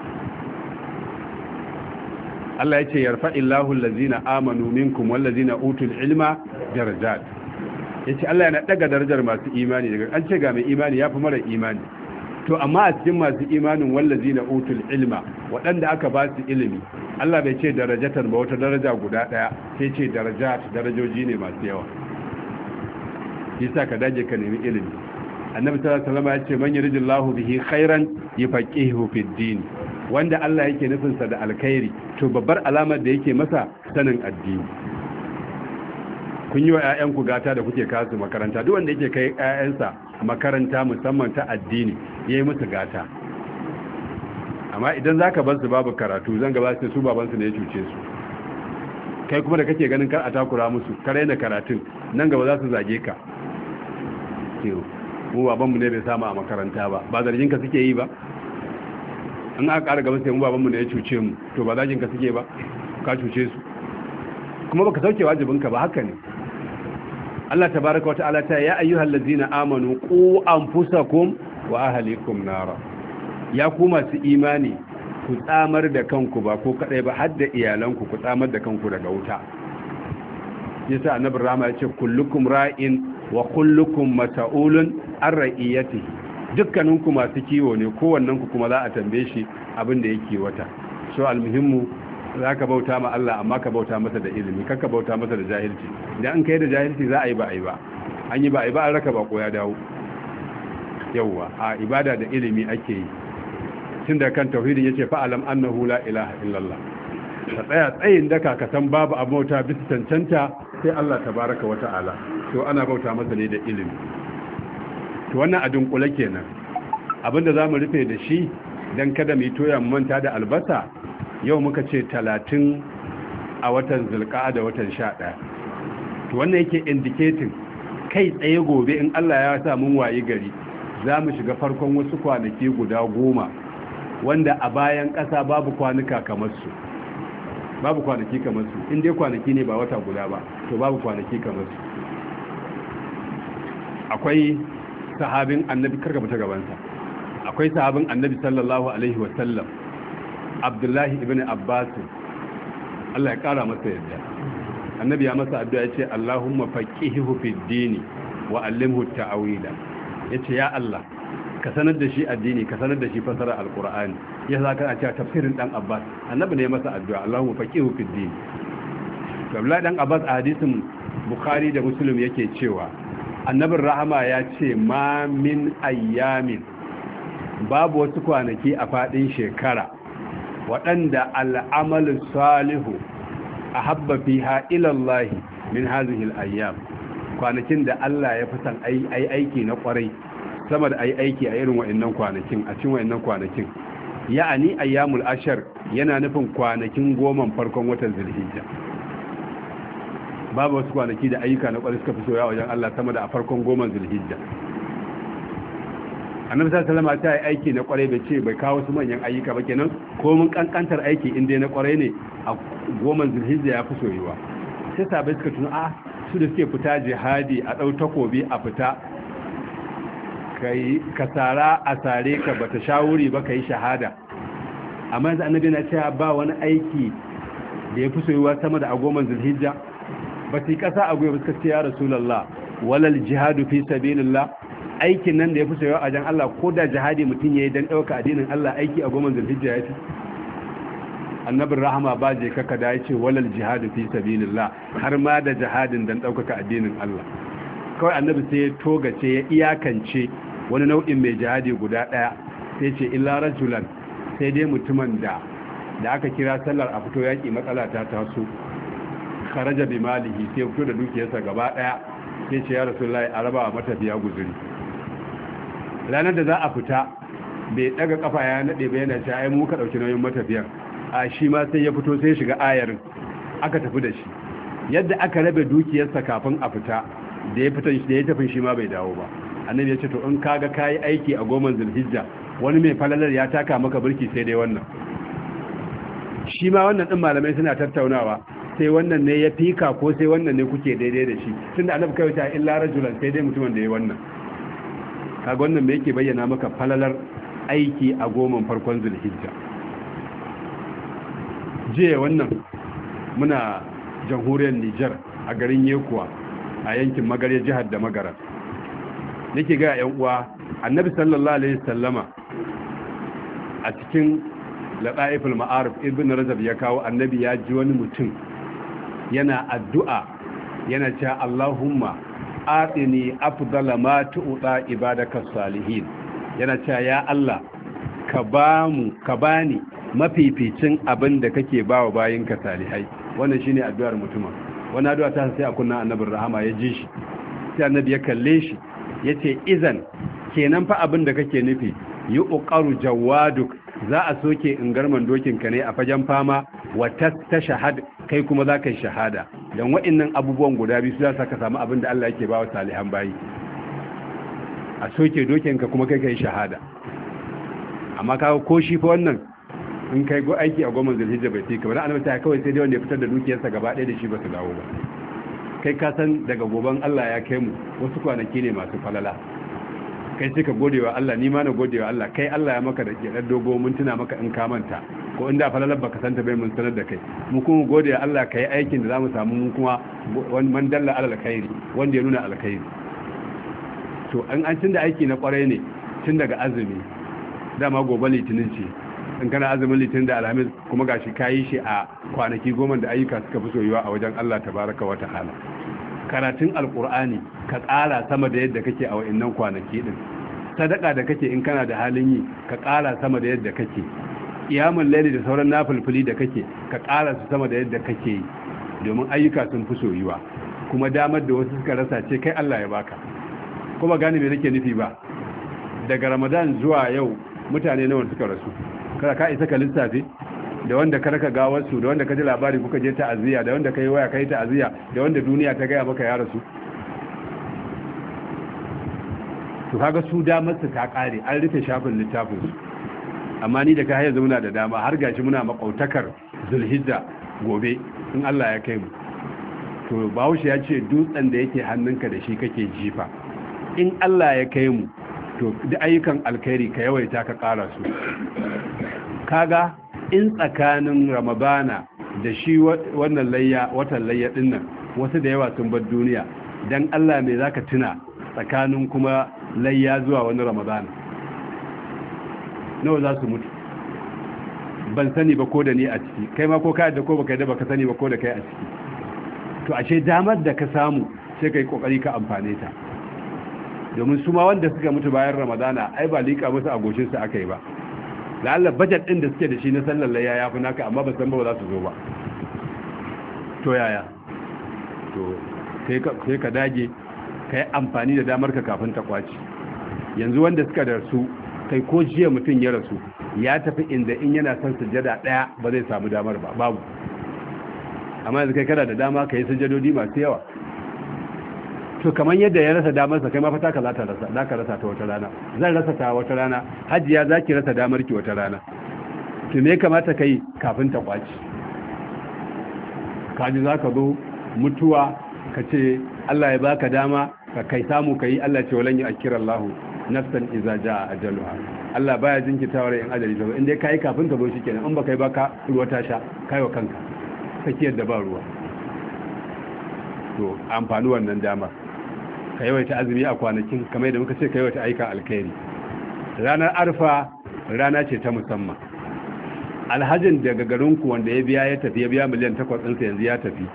Allah ya ce yarfa'illahu allazina amanu minkum wallazina utul ilma darajat. Ya ce Allah yana ɗaga darajar masu imani, daga an ce ga mai imani ya fi mara imani. To amma a cikin masu imanin wallazi na utul ilma, waɗanda aka ba su ilimi, Allah bai ce darajatar ba wata daraja guda ɗaya, sai ce darajat, darajoji ne masu yawa. Yasa ka dage ka nemi ilimi. annabi sallallahu alaihi wasallam ya ce man yuridillahu bihi khairan yufaqihuhu fid din wanda Allah yake nufin sa da alkhairi to babbar alamar da yake masa sanin addini. kun yi wa ƴaƴanku gata da kuke kasu makaranta, duk wanda yake kai ƴaƴansa makaranta musamman ta addini yayi musu gata. amma idan zaka bar su babu karatu zan gaba su baban su ne ya cuce su, kai kuma da kake ganin kar a takura musu ka raina karatun, nan gaba za su zage ka. mu babanmu ne bai samu a makaranta ba ba zargin ka suke yi ba, an aka ƙara gaba sai mu babanmu ne ya cuce mu, to ba zargin ka suke ba, ka cuce su kuma baka sauke wajibinka ba. haka ne Allah tabaraka wa ta'ala ta ya ayyuhal ladzina amanu qu anfusakum wa ahlikum nara, ya ku masu imani ku tsamar da kanku ba ko kadai ba har da iyalanku ku tsamar da kanku daga wuta. yasa annabi rahama ya ce kullukum ra'in wa kullukum mas'ulun an ra'iyatihi, dukkaninku masu kiwo ne, kowannen ku kuma za a tambaye shi abin da yake wata. so almuhimmu zaka bauta ma Allah amma ka bauta masa da ilimi, kaka bauta masa da jahilci. idan an kai da jahilci za a yi ba a yi ba, an yi ba a yi ba an raka bako ya dawo. yawwa a ibada da ilimi ake yi, tun da kan tauhidin yace fa alam annahu la ilaha illallah, ka tsaya tsayin daka ka san babu abota bisa cancanta sai Allah tabaraka wa ta'ala, to ana bauta masa ne da ilimi. to wannan a dunkule kenan abinda zamu rufe da shi dan kada mu toya mu manta da albasa. yau muka ce talatin a watan zulqa'ada watan sha ɗaya, to wannan yake indicating kai tsaye gobe in Allah ya sa mun wayi gari zamu shiga farkon wasu kwanaki guda goma wanda a bayan ƙasa babu kwanuka kamar su, babu kwanaki kamar su, in dai kwanaki ne ba wata guda ba to babu kwanaki kamar su. akwai sahabin annabi, karka fita gabansa, akwai sahabin annabi sallallahu alaihi wasallam Abdullahi ibn Abbas, Allah ya kara masa yadda. annabi ya masa addu'a yace Allahumma faqihihu fid dini wa allimhu ta'wila, yace ya Allah ka sanar da shi addini, ka sanar da shi fasara alqur'ani. ya zaka a cewa tafsirin dan Abbas, annabi ne masa addu'a Allahumma faqihu fid din. to Abdullah dan Abbas a hadisin Bukhari da Muslim yake cewa annabin rahama ya ce ma min ayyamin, babu wasu kwanaki a fadin shekara waɗanda al'amalu salihu ahabba fiha ila Allah min hadhihi al-ayyam, kwanakin da Allah ya fi san ai aiki na kwarai sama da ai aiki a irin wa'annan kwanakin, a cikin wa'annan kwanakin ya'ani ayyamul ashar, yana nufin kwanakin goma farkon watan zulhijja. babu wasu kwanaki da ayyuka na kwarai suka fi soya wajen Allah sama da a farkon goma zulhijja. annabi sallallahu alaihi wasallam ta yi aiki na kwarai bai ce bai kawo su manyan ayyuka ba, kenan ko mun kankantar aiki in dai na kwarai ne a goma zulhijja ya fi soyuwa. sai sabai suka tuna a su da suke fita jihadi a dau takobi a fita kai ka tsara a sare ka bata shawuri ba kai shahada, amma yanzu annabi na cewa ba wani aiki da ya fi soyuwa sama da a goma zulhijja. ba su kasa a gobe suka ce ya rasulullah walal jihadu fi sabilillah, aikin nan da ya fi soyuwa a jan Allah ko da jihadi mutum yayi dan dauka addinin Allah, aiki a goma zulhijja ya fi. annabin rahama ba je kaka da yace walal jihadu fi sabilillah, har ma da jihadin dan daukaka addinin Allah. kawai annabi sai ya togace ya iyakance wani nau'in mai jihadi guda daya, sai ce illa rajulan, sai dai mutumin da da aka kira sallar a fito yaki matsala ta taso, kharaja bi malihi, sai fito da dukiyarsa gaba daya, sai ce ya rasulullahi a raba matafiya guzuri. ranar da za a fita bai daga kafa ya nade ba, yana cewa ai mu ka dauki nauyin matafiyan, a shi ma sai ya fito sai shiga ayarin aka tafi da shi. yadda aka rabe dukiyarsa kafin a fita, da ya fita da ya tafi shi ma bai dawo ba. annabi ya ce to in kaga kai aiki a goma zulhijja wani mai falalar ya taka maka burki sai dai wannan. shi ma wannan din malamai suna tattaunawa, sai wannan ne ya fika ko sai wannan ne kuke daidai da shi, tunda annabi kai ta illa rajulan, sai dai mutumin da ya wannan. kaga wannan me yake bayyana maka falalar aiki a goma farkon zulhijja. jiya wannan muna jamhuriyar Nijar a garin Yekuwa a yankin Magarya jihar da Magara. nake ga yan uwa annabi sallallahu alaihi wasallama a cikin laqaiful ma'arif ibn Rajab ya kawo, annabi ya ji wani mutum yana addu'a yana cewa Allahumma atini afdala ma tu'ta ibadaka salihin yana cewa ya Allah ka ba mu ka bani mafificin abin da kake bawa bayinka salihai. Wannan shine addu'ar mutuma. Wannan addu'a ta sai a kunna annabin rahama ya ji shi, sai annabi ya kalle shi yace izan kenan fa abin da kake nufi yi uqaru jawaduk za a soke ingarman dokin ka ne a fagen fama wa tashahad kai kuma za ka yi shahada. dan wa'annan abubuwan guda biyu za ka samu abin da Allah yake bawa salihan bayi, a soke dokin ka kuma kai kai shahada. amma kawo ko shi fa wannan in kai go aiki a goma zulhijja bai sai kamar annabi ta kawai sai dai wanda ya fitar da dukiyarsa gaba ɗaya da shi ba su dawo ba. kai ka san daga goban Allah ya kai mu wasu kwanaki ne masu falala, kai sai ka godewa Allah, ni ma na godewa Allah. kai Allah ya maka da ke dogo mun tuna maka in ka manta, ko inda falalar baka santa bai mun sanar da kai. mu kuma godewa Allah kai aikin da zamu samu mu kuma wani man dalla alal khairi, wanda ya nuna alkhairi. to an an tunda aiki na kwarai ne tun daga azumi, dama gobe litinin ce, in kana azumin litinin da alhamis kuma gashi kayi shi a kwanaki goma da ayyuka suka fi soyuwa a wajen Allah tabaraka wa ta'ala. karatun alkur'ani ka ƙara sama da yadda kake a wa'annan kwanaki din. sadaka da kake in kana da halin yi ka ƙara sama da yadda kake. qiyamul layli da sauran nafilfili da kake ka ƙara su sama da yadda kake yi, domin ayyuka sun fi soyuwa. kuma damar da wasu suka rasa ce kai Allah ya baka. kuma gane me nake nufi ba, daga Ramadan zuwa yau mutane nawa suka rasu kada ka isa ka lissafi, da wanda ka raka gawarsu, da wanda ka ji labari kuka je ta'aziyya, da wanda ka yi waya ka yi ta'aziyya, da wanda duniya ta gaya maka ya rasu. to kaga su damar su ta kare, an rufe shafin littafin su. amma ni da ka haya zauna da dama har gashi muna makautakar zulhijja gobe in Allah ya kai mu. to Bahaushe ya ce dutsen da yake hannunka da shi kake jifa. in Allah ya kai mu to da ayyukan alkhairi ka yawaita ka kara su. kaga in tsakanin ramadana da shi wannan layya watan layya dinnan wasu da yawa sun bar duniya, dan Allah me zaka tuna tsakanin kuma layya zuwa wani ramadana? nawa za su mutu? ban sani ba ko da ni a ciki, kai ma ko ka da ko baka da baka sani ba ko da kai a ciki. to ashe damar da ka samu sai kai kokari ka amfane ta, domin su ma wanda suka mutu bayan ramadana ai ba lika musu a goshin su aka yi ba. la'alla budget din da suke da shi na sallar layya ya fi naka, amma ba san ba za su zo ba. to yaya? to sai ka dage ka yi amfani da damar ka kafin ta kwaci. yanzu wanda suka da su kai ko jiya mutum ya rasu ya tafi inda in yana son sujjada daya ba zai samu damar ba, babu. amma yanzu kai kana da dama ka yi sujjadodi masu yawa. to kamar yadda ya rasa damarsa kai ma fata ka za ta rasa, za ka rasa ta wata rana, zan rasa ta wata rana, hajiya za ki rasa damar ki wata rana. to me kamata ka yi kafin ta kwaci? kaji za ka zo mutuwa ka ce Allah ya baka dama ka kai samu ka yi, Allah ce walan yi akira Allahu nafsan iza jaa ajaluha. Allah baya jinkitawa in ajali ta zo, in dai kai kafin ta zo shikenan, in baka yi baka ruwa ta sha kai wa kanka sakiyar da ba ruwa. to amfani wannan dama ka yawaita azumi a kwanakin kamar yadda muka ce ka yawaita aika alkhairi. ranar arfa rana ce ta musamman. alhajin daga garinku wanda ya biya ya tafi ya biya miliyan takwas ɗinsa yanzu ya tafi,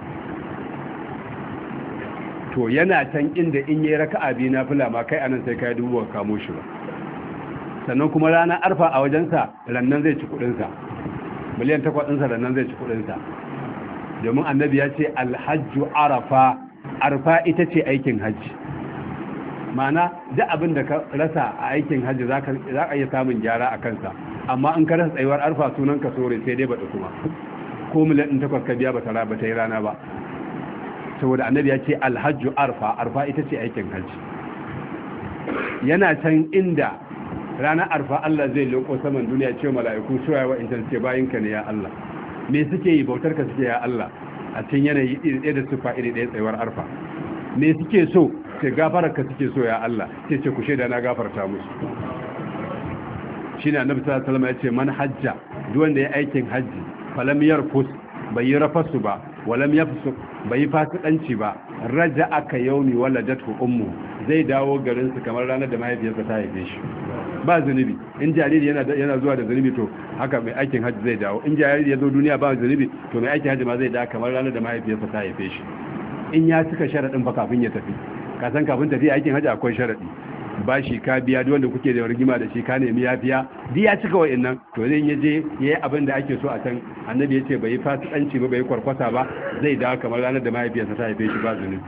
to yana can inda in yi raka'a biyu na fila ma kai anan sai ka yi dubu ka kamo shi ba. sannan kuma ranar arfa a wajensa rannan zai ci kuɗinsa, miliyan takwas ɗinsa rannan zai ci kuɗinsa, domin annabi ya ce alhajju arafa, arfa ita ce aikin hajji. ma'ana duk abin da ka rasa a aikin hajji za ka iya samun gyara a kansa, amma in ka rasa tsayuwar arfa sunan ka sore sai dai baɗi kuma, ko miliyan takwas ka biya ba ta yi rana ba. saboda annabi ya ce alhajju arfa, arfa ita ce aikin hajji. yana can inda ranar arfa Allah zai leko saman duniya ce mala'iku suwaye wa intan ce bayinka ne ya Allah, me suke yi? bautar ka suke ya Allah, a cikin yanayi iri ɗaya da sufa iri ɗaya tsayuwar arfa. me suke so? ce gafarar ka suke so ya Allah, ce ce ku shaida na gafarta musu. shine annabi sallallahu alaihi wasallam ya ce man hajja, duk wanda ya aikin hajji, falam yarfus, bai yi rafasu ba, walam yafsuk, bai yi fasikanci ba, raja aka yaumi waladatu ummu, zai dawo garin su kamar ranar da mahaifiyarsa ta haife shi. ba zunubi. in jariri yana yana zuwa da zunubi to haka mai aikin hajji zai dawo. in jariri ya zo duniya ba zunubi to mai aikin hajji ma zai dawo kamar ranar da mahaifiyarsa ta haife shi, in ya cika sharadin fa kafin ya tafi. ka san kafin tafiya aikin haji akwai sharadi bashi ka biya duk wanda kuke da rigima da shi ka nemi yafiya duk ya cika wa'annan to zai ya je yayi abin da ake so a can annabi ya ce bai yi fasikanci ba bai yi kwarkwata ba zai dawo kamar ranar da mahaifiyarsa ta haife shi ba zunubi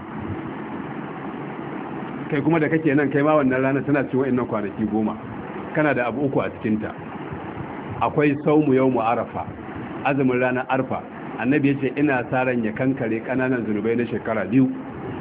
kai kuma da kake nan kai ma wannan ranar tana ci wa'annan kwanaki goma kana da abu uku a cikinta akwai saumu yawmu arafa azumin ranar arfa annabi ya ce ina sa ran ya kankare kananan zunubai na shekara biyu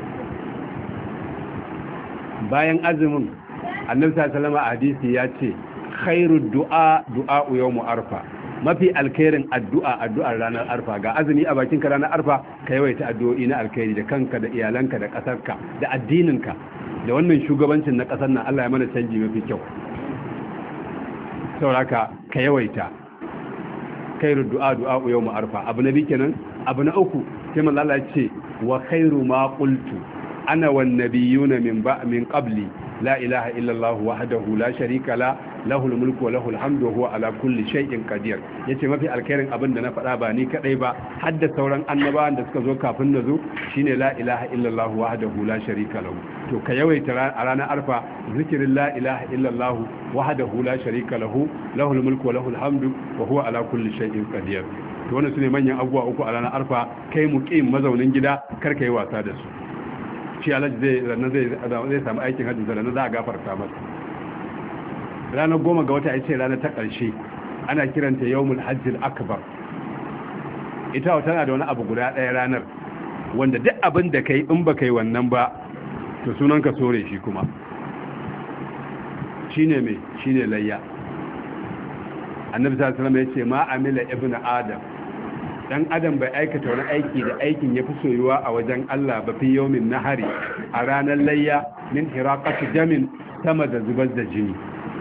bayan azumin annabi sallallahu alaihi hadisi ya ce khairu du'a du'a yawmu arfa mafi alkhairin addu'a addu'ar ranar arfa ga azumi a bakin ka ranar arfa ka yawaita addu'o'i na alkhairi da kanka da iyalanka da kasarka da addininka da wannan shugabancin na kasar nan Allah ya mana canji mafi kyau sauraka ka yawaita khairu du'a du'a yawmu arfa abu nabi kenan abu na uku sai manzo Allah ya ce wa khairu ma qultu ana wan nabiyuna min ba min qabli la ilaha illa Allah wahdahu la sharika la lahul mulku wa lahul hamdu wa huwa ala kulli shay'in qadir yace mafi alkhairin abin da na faɗa ba ni kadai ba har da sauran annabawan da suka zo kafin na zo shine la ilaha illa Allah wahdahu la sharika lahu to ka yawaita a ranar arfa zikirin la ilaha illa Allah wahdahu la sharika lahu lahul mulku wa lahul hamdu wa huwa ala kulli shay'in qadir to wannan sune manyan abubuwa uku a ranar arfa kai muqim mazaunin gida kar kai wasa da su shi alaji zai zai samu aikin hajji da ranar za a gafarta masa ranar goma ga wata ce ranar ta ƙarshe ana kiranta yawmul hajjil akbar ita wata tana da wani abu guda ɗaya ranar wanda duk abin da kai in ba kai wannan ba to sunan ka sore shi kuma shine me shine layya annabi sallallahu alaihi wasallam yace ma amila ibnu adam dan adam bai aikata wani aiki da aikin ya fi soyuwa a wajen Allah ba fi yawmin nahari a ranar layya min hiraqati damin sama da zubar da jini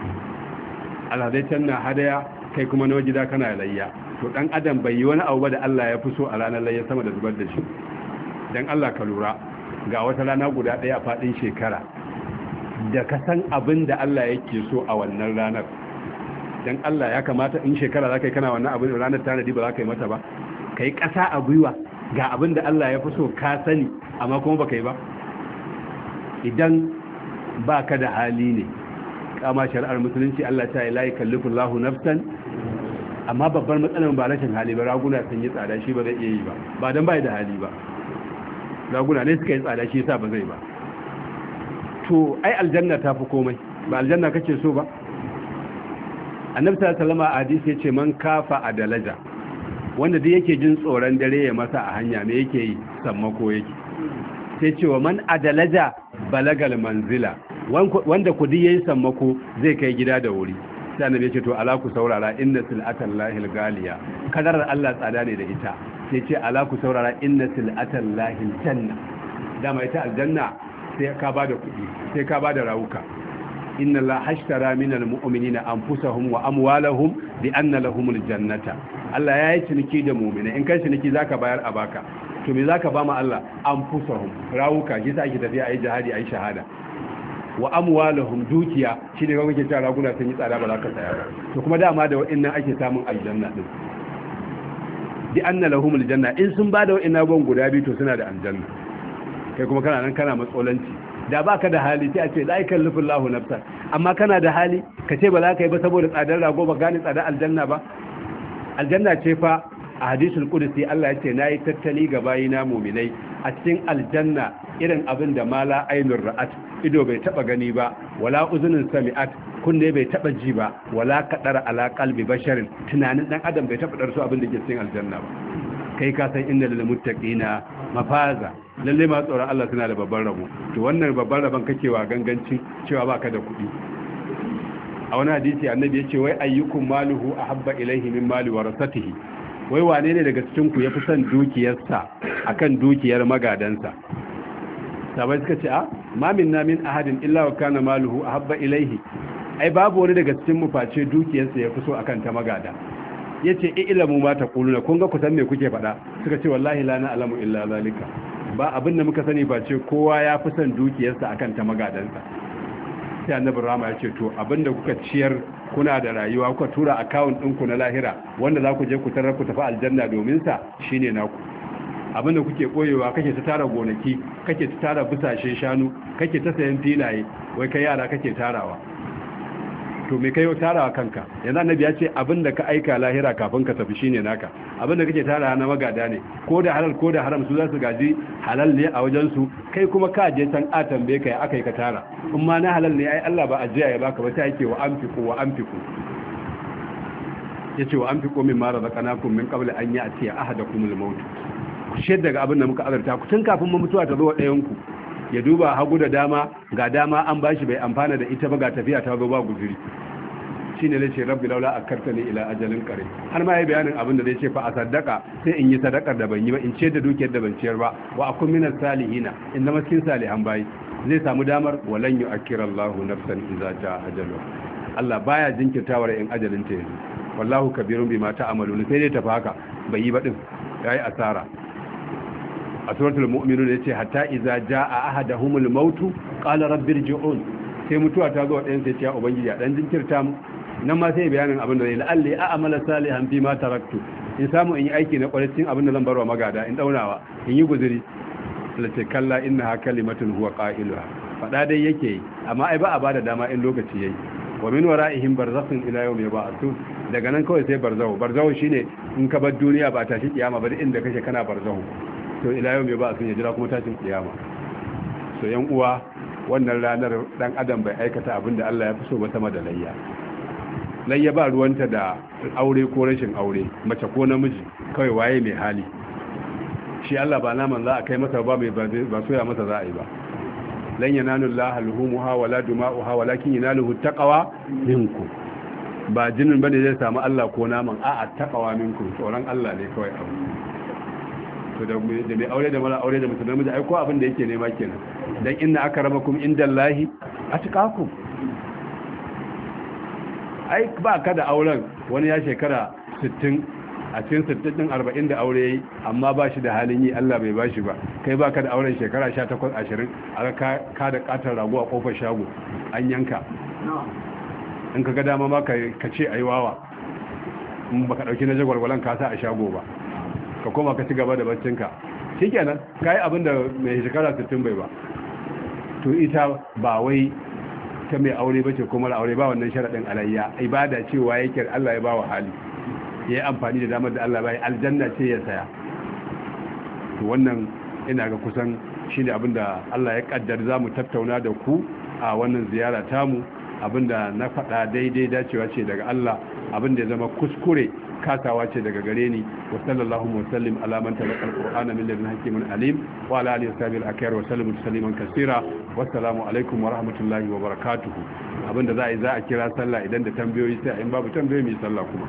alhadai na hadaya kai kuma na gida kana layya to dan adam bai yi wani abu ba da Allah ya fi so a ranar layya sama da zubar da shi dan Allah ka lura ga wata rana guda ɗaya a faɗin shekara da ka san abin da Allah yake so a wannan ranar dan Allah ya kamata in shekara za ka yi kana wannan abin ranar tanadi ba za ka yi mata ba ka yi ƙasa a gwiwa ga abin da Allah ya fi so ka sani amma kuma ba ka yi ba idan ba ka da hali ne kama shari'ar musulunci Allah ta yi layi kallifin lahu nafsan amma babbar matsalar ba rashin hali ba raguna sun yi tsada shi ba zai iya yi ba ba don bai da hali ba raguna ne suka yi tsada shi sa ba zai ba to ai aljanna ta fi komai ba aljanna kake so ba annabi sallallahu alaihi wasallam a hadisi yace man kafa adalaja wanda duk yake jin tsoron dare ya masa a hanya me yake yi sammako yake sai cewa man adalaja balagal manzila wanda kudi yayi sammako zai kai gida da wuri sai annabi ya ce to ala ku saurara inna sil'atan lahil galiya kadarar Allah tsada ne da ita sai ce ala ku saurara inna sil'atan lahil janna dama ita aljanna sai ka bada kudi sai ka bada rawuka inna la hashtara minal mu'minina anfusahum wa amwalahum bi anna lahumul jannata Allah ya yi ciniki da mu'mina in kai ciniki zaka bayar a baka to me zaka ba ma Allah anfusahum rawuka shi sa ake tafiya ayi jihadi ayi shahada wa amwalahum dukiya shine ga muke cewa raguna sun yi tsada ba za ka saya ba to kuma dama da wa'annan ake samun aljanna din bi anna lahumul janna in sun bada wa'annan gon guda biyu to suna da aljanna kai kuma kana nan kana matsolanci da baka da hali sai a ce la yakallifu Allahu nafsan amma kana da hali ka ce ba za ka yi ba saboda tsadar rago ba gane tsadar aljanna ba aljanna ce fa a hadisul qudsi Allah ya ce nayi tattali ga bayina mu'minai a cikin aljanna irin abin da mala ainur ra'at ido bai taba gani ba wala uzunin sami'at kunne bai taba ji ba wala kadara ala qalbi basharin tunanin dan adam bai taba darsu abin da ke cikin aljanna ba kai ka san innal lil muttaqina mafaza lalle ma tsoron Allah suna da babban rabo to wannan babban rabon kakewa ganganci cewa baka da kuɗi a wani hadisi annabi ya ce wai ayyukum maluhu ahabba ilaihi min mali warasatihi wai wane ne daga cikin ku yafi son dukiyarsa akan dukiyar magadansa sabai suka ce a ma minna min ahadin illa wa kana maluhu ahabba ilaihi ai babu wani daga cikin mu face dukiyarsa yafi so akan ta magada yace ilamu ma taquluna kun ga ku san me kuke faɗa suka ce wallahi la na alamu illa zalika ba abin da muka sani face kowa ya fi son dukiyarsa akan ta magadansa sai annabi rama ya ce to abin da kuka ciyar kuna da rayuwa kuka tura account ɗinku na lahira wanda za ku je ku tarar ku tafi aljanna domin sa shine naku abinda kuke koyewa kake ta tara gonaki kake ta tara busashe shanu kake ta sayan filaye wai kai yara kake tarawa to me kai tarawa kanka yanzu annabi ya ce abinda ka aika lahira kafin ka tafi shine naka abinda kake tarawa na magada ne ko da halal ko da haram su za su gaji halal ne a wajen su kai kuma ka je can a tambaye kai akai ka tara in ma na halal ne ai Allah ba ajiya ya baka ba sai yake wa amfiku wa amfiku yace wa amfiku min ma razaqnakum min qabli an ya'ti ahadakumul maut ku shed daga abin da muka azarta ku tun kafin mutuwa ta zo ɗayan ku ya duba hagu da dama ga dama an bashi bai amfana da ita ba ga tafiya ta zo ba guzuri shine ne ce rabbi laula akartani ila ajalin qarib har ma yayi bayanin abin da zai ce fa a sadaka sai in yi sadakar da ban yi ba in ce da dukiyar da ban ciyar ba wa akun minas salihina in zama cikin salihan bayi zai samu damar walan yu'akkira Allahu nafsan idza jaa ajaluha Allah baya jinkirtawa in ajalin ta yanzu wallahu kabirun bima ta'malun sai dai tafi haka bai yi ba din yayi asara a suratul mu'minun yace hatta idza jaa ahaduhumul maut qala rabbirji'un sai mutuwa ta zo ɗayan sai ya ubangiji a dan jinkirta mu nan ma sai bayanin abin da zai la'alli a amala salihan fi ma taraktu in samu in yi aiki na kwalitin abin da zan barwa magada in daunawa in yi guzuri lace kalla innaha kalimatun huwa qailuha fada dai yake amma ai ba a bada dama in lokaci yayi wa min wara'ihim barzakhun ila yawmi yub'athun daga nan kawai sai barzahu barzahu shine in ka bar duniya ba tashi kiyama ba inda kake kana barzahu to ila yawmi yub'athun ya jira kuma tashin kiyama so yan uwa wannan ranar dan adam bai aikata abin da Allah ya fi so ba sama da layya layya ba ruwanta da aure ko rashin aure mace ko namiji kawai waye mai hali shi Allah ba naman za a kai masa ba mai ba soya masa za a yi ba lan yanalu Allah luhumuha wala duma'uha walakin yanaluhu taqwa minkum ba jinin bane zai samu Allah ko naman a a taqwa minkum tsoron Allah ne kawai abu to da mai aure da mara aure da mutum namiji ai ko abin da yake nema kenan dan inna akramakum indallahi atqakum ai ba ka da auren wani ya shekara sittin a cikin sittin din arba'in da aure yayi amma ba shi da halin yi Allah bai bashi ba kai ba ka da auren shekara sha takwas ashirin aka ka da katar rago a kofar shago an yanka in ka ga dama ma ka ce ai wawa in baka dauki na jagwalgwalan ka sa a shago ba ka koma ka ci gaba da baccinka shikenan kai abin da mai shekara sittin bai ba to ita ba wai ta mai aure bace ko mara aure ba wannan sharadin alayya ibada cewa yake Allah ya bawa hali yayi amfani da damar da Allah bai aljanna ce ya saya to wannan ina ga kusan shine abinda Allah ya kaddara zamu tattauna da ku a wannan ziyara tamu abinda na faɗa daidai dacewa ce daga Allah abinda ya zama kuskure kasawa ce daga gare ni wa sallallahu wa sallim ala man talaqa alqur'ana min ladun hakimin alim wa ala alihi washabihi al-akyar wa sallimu tasliman kaseera wa assalamu alaikum wa rahmatullahi wa barakatuh abinda za a yi za a kira sallah idan da tambayoyi sai in babu tambayoyi mu yi sallah kuma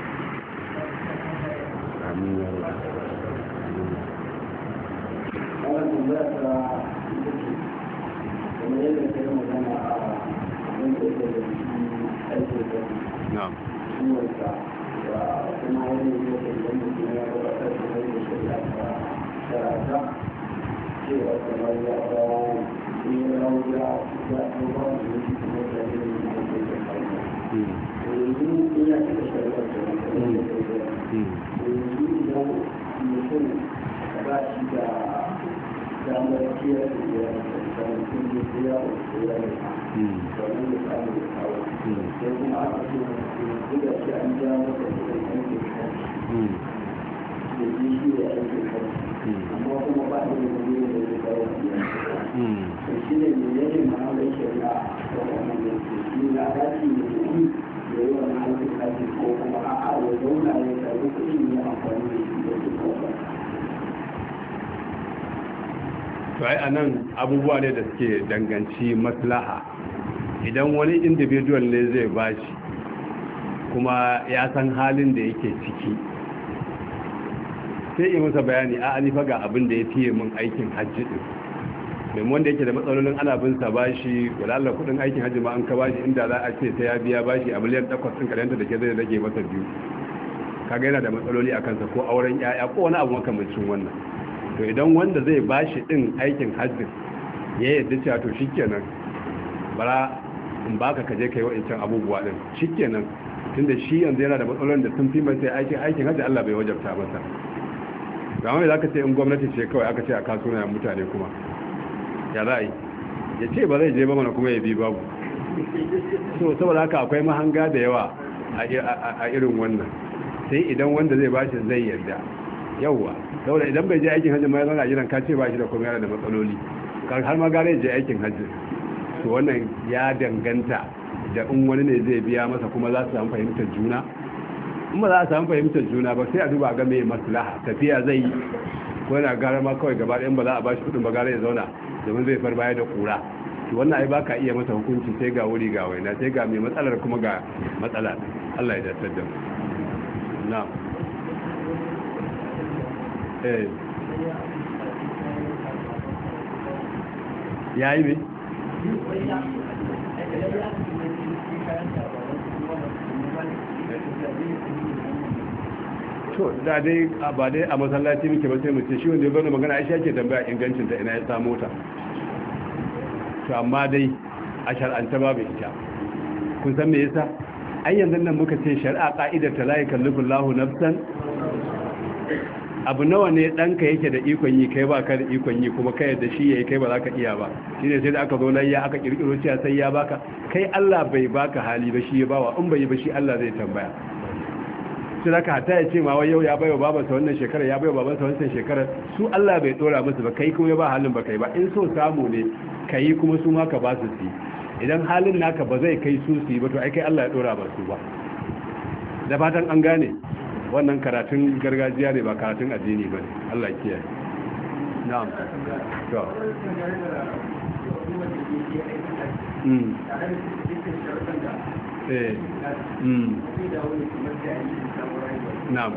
amin ya rabbi na'am kuma wani ne da idan mutum ya gabatar da wani da shari'a ta sharata cewa kamar ya ba ne rauya ya ko ba da yake kuma da ne da yake da kai yanzu in ya cika shari'a da wani da yake da yanzu idan mutum ba shi da damar kiyar da ya da mutum da ya da ya da wannan da samu da kawo sai kuma aka ce yanzu da shi an ja masa da aikin kanshi da shi shi da aikin kanshi amma kuma ba da da wani da ya kawo to shi ne mai yake ma'aurar shari'a da wannan da ke shi na dace da kuɗi da yi wani aikin kanshi ko kuma a'a ya zauna ya karbi kuɗi ne amfani da shi da ke kawo to ai anan abubuwa ne da suke danganci maslaha idan wani individual ne zai bashi kuma ya san halin da yake ciki sai yi masa bayani a alifa ga abin da ya fiye min aikin hajji din mai wanda yake da matsalolin ana bin sa bashi walalla kudin aikin hajji ma an ka bashi inda za a ce sai ya biya bashi a miliyan takwas din karanta da ke zai rage masa biyu kaga yana da matsaloli a kansa ko auren yaya ko wani abu makamancin wannan to idan wanda zai bashi din aikin hajji ya yadda cewa to shikenan bara in baka ka je kai wa'ancan abubuwa din shikenan tunda shi yanzu yana da matsalolin da sun fi mai aikin aikin hajji Allah bai wajabta masa ga mai za ka ce in gwamnati ce kawai aka ce a kasuwanin mutane kuma ya za a yi ya ce ba zai je ba mana kuma ya bi babu so saboda haka akwai mahanga da yawa a irin wannan sai idan wanda zai bashi zai yarda yauwa saboda idan bai je aikin hajji ma ya zana jiran ka ce ba shi da kuma yana da matsaloli har ma gare je aikin hajji to wannan ya danganta da in wani ne zai biya masa kuma za su samu fahimtar juna in ba za a samu fahimtar juna ba sai a duba ga mai maslaha tafiya zai yi ko yana gara ma kawai gaba ɗayan ba za a bashi kudin ba gara ya zauna domin zai far baya da kura to wannan ai baka iya masa hukunci sai ga wuri ga waina sai ga mai matsalar kuma ga matsala Allah ya dace da mu na'am eh yayi me to da dai ba dai a masallaci muke ba sai mu ce shi wanda ya gano magana Aisha ke tambaya ingancin ta ina ya samu ta to amma dai a shar'anta babu ita kun san me yasa ai yanzu nan muka ce shari'a ka'idar ta la yakallifu Allahu nafsan abu nawa ne danka yake da ikon yi kai ba ka da ikon yi kuma kai da shi yayi kai ba za ka iya ba shine sai da aka zo layya aka kirkiro cewa sai ya baka kai Allah bai baka hali ba shi ya bawa in bai yi ba shi Allah zai tambaya sai zaka hata ya ce ma wai yau ya baiwa babansa wannan shekara ya baiwa babansa wannan shekara su Allah bai dora musu ba kai kuma ya ba halin ba kai ba in so samu ne kai kuma su ma ka ba su ci idan halin naka ba zai kai su su ba to ai kai Allah ya dora ba su ba da fatan an gane wannan karatun gargajiya ne ba karatun addini ba ne Allah ya kiyaye na'am to mm eh mm na'am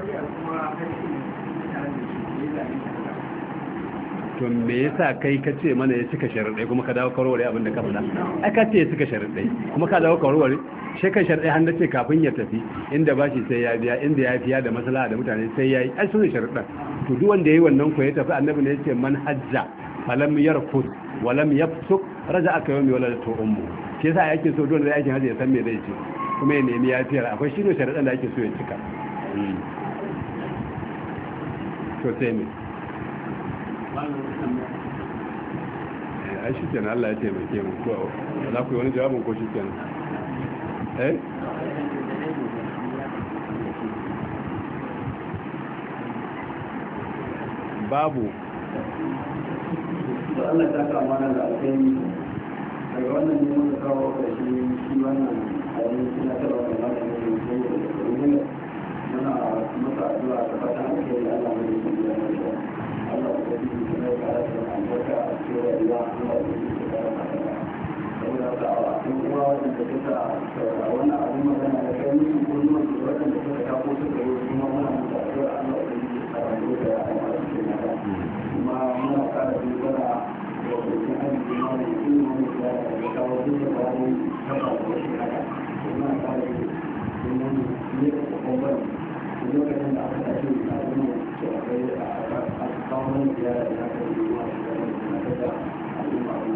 to me yasa kai ka ce mana ya cika sharuɗai kuma ka dawo kawarware abin da ka faɗa ai ka ce ya cika sharuɗai kuma ka dawo kawarware shi kan sharuɗai har ce kafin ya tafi inda ba shi sai ya biya inda ya fiya da maslaha da mutane sai ya yi ai sun sharuɗan to duk wanda yayi wannan ko ya tafi annabi ne yace man hajja falam yarfut wa lam yafsuk raja'a ka yawmi waladatu ummu shi yasa yake so dole da aikin hajji ya san me zai ce kuma ya nemi yafiyar akwai shi ne sharuɗan da ake so ya cika to sai ne ai shi kenan Allah ya taimake mu ko za ku yi wani jawabin ko shi kenan eh babu Allah ta kama mana da alƙairi daga wannan ne muka kawo da shi shi wannan ayyukan suna taba da mata ne da ke da domin muna masa addu'a da fatan alƙairi Allah mai yi da lafiya Allah ya yi da lafiya da albarka a cikin rayuwa Allah ya yi da lafiya saboda haka a cikin kuma wanda suka a wannan abin magana da kai musu ko zuwa su wanda suka kawo suka yi kuma muna masa addu'a Allah ya yi da lafiya da albarka kuma muna kara dogara da wajen aiki ma da ilimin da ya kawo duk da bayan kafa da wasu haka muna kara domin ne da kwakwabar lokacin da aka tashi da abin da akwai a kawo wani ziyara da aka yi ma da na daga al'umma abin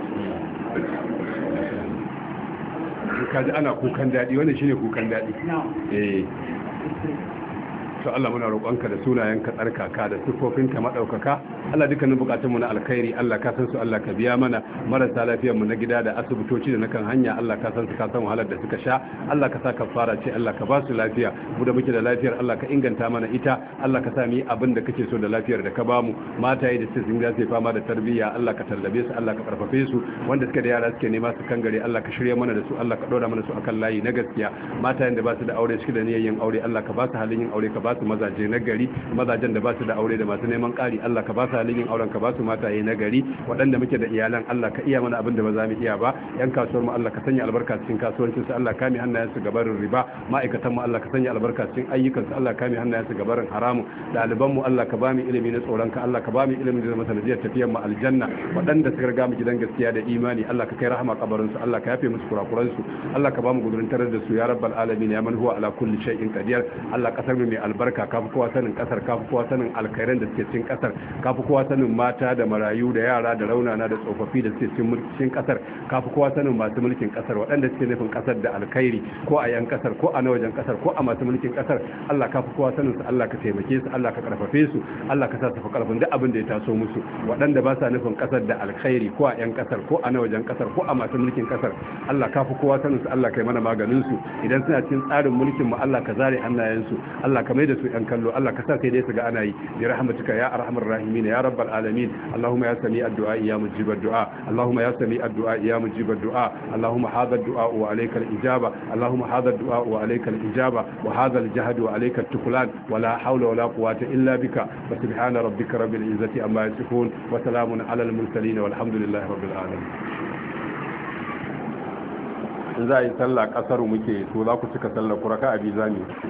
da kaji ana kukan daɗi wannan shine kukan daɗi eh to Allah muna roƙonka da sunayenka tsarkaka da sifofinka madaukaka Allah dukkanin bukatun mu na alkhairi Allah ka san su Allah ka biya mana marasa lafiyar mu na gida da asibitoci da na kan hanya Allah ka san su ka san wahalar da suka sha Allah ka sa kafara ce Allah ka ba su lafiya mu da muke da lafiyar Allah ka inganta mana ita Allah ka sa mu yi abin da kake so da lafiyar da ka ba mu mataye da su da su fama da tarbiyya Allah ka tallabe su Allah ka karfafe su wanda suke da yara suke nema su kangare Allah ka shirye mana da su Allah ka dora mana su akan layi na gaskiya matayen da ba su da aure suke da niyyar yin aure Allah ka ba su halin yin aure ka ba su mazaje na gari mazajen da ba su da aure da masu neman ƙari Allah ka ba su halin yin auren ka ba su mataye na gari waɗanda muke da iyalan Allah ka iya mana abin da ba za mu iya ba yan kasuwar mu Allah ka sanya albarka cikin kasuwancin su Allah ka mi hannayen su gabarin riba ma'aikatan mu Allah ka sanya albarka cikin ayyukan su Allah ka mi hannayen su gabarin haramu ɗaliban mu Allah ka ba mu ilimi na tsoron ka Allah ka ba mu ilimin da zama sanadiyar tafiyar mu aljanna waɗanda suka riga mu gidan gaskiya da imani Allah ka kai rahama kabarin su Allah ka yafe musu kurakuran su Allah ka ba mu gudurin tarar da su ya rabbal alamin ya man huwa ala kulli shay'in qadir Allah kasar mu mai albarka kafi kowa sanin kasar kafi kowa sanin alkhairan da suke cikin kasar kafi kowa sanin mata da marayu da yara da raunana da tsofaffi da suke cikin kasar kafi kowa sanin masu mulkin kasar waɗanda suke nufin kasar da alkhairi ko a yan kasar ko a na wajen kasar ko a masu mulkin kasar Allah kafi kowa sanin su Allah ka taimake su Allah ka karfafe su Allah ka sa su fi karfin duk abin da ya taso musu waɗanda ba sa nufin kasar da alkhairi ko a yan kasar ko a na wajen kasar ko a masu mulkin kasar Allah kafi kowa sanin su Allah kai mana maganin su idan suna cikin tsarin mulkin mu Allah ka zare hannayen su Allah ka mai da su yan kallo Allah ka sa sai dai su ga ana yi bi rahmatika ya arhamar rahimin ya rabbal alamin Allahumma ya sami addu'a ya mujib addu'a Allahumma ya sami addu'a ya mujib addu'a Allahumma hadha addu'a wa alayka al-ijaba Allahumma hadha addu'a wa alayka al-ijaba wa hadha al-jahd wa alayka at-tuklan wa la hawla wa la quwwata illa bika wa subhana rabbika rabbil izzati amma yasifun wa salamun ala al-mursalin walhamdulillahi rabbil alamin. in za a yi sallah kasar muke to za ku cika sallah ku raka abi zami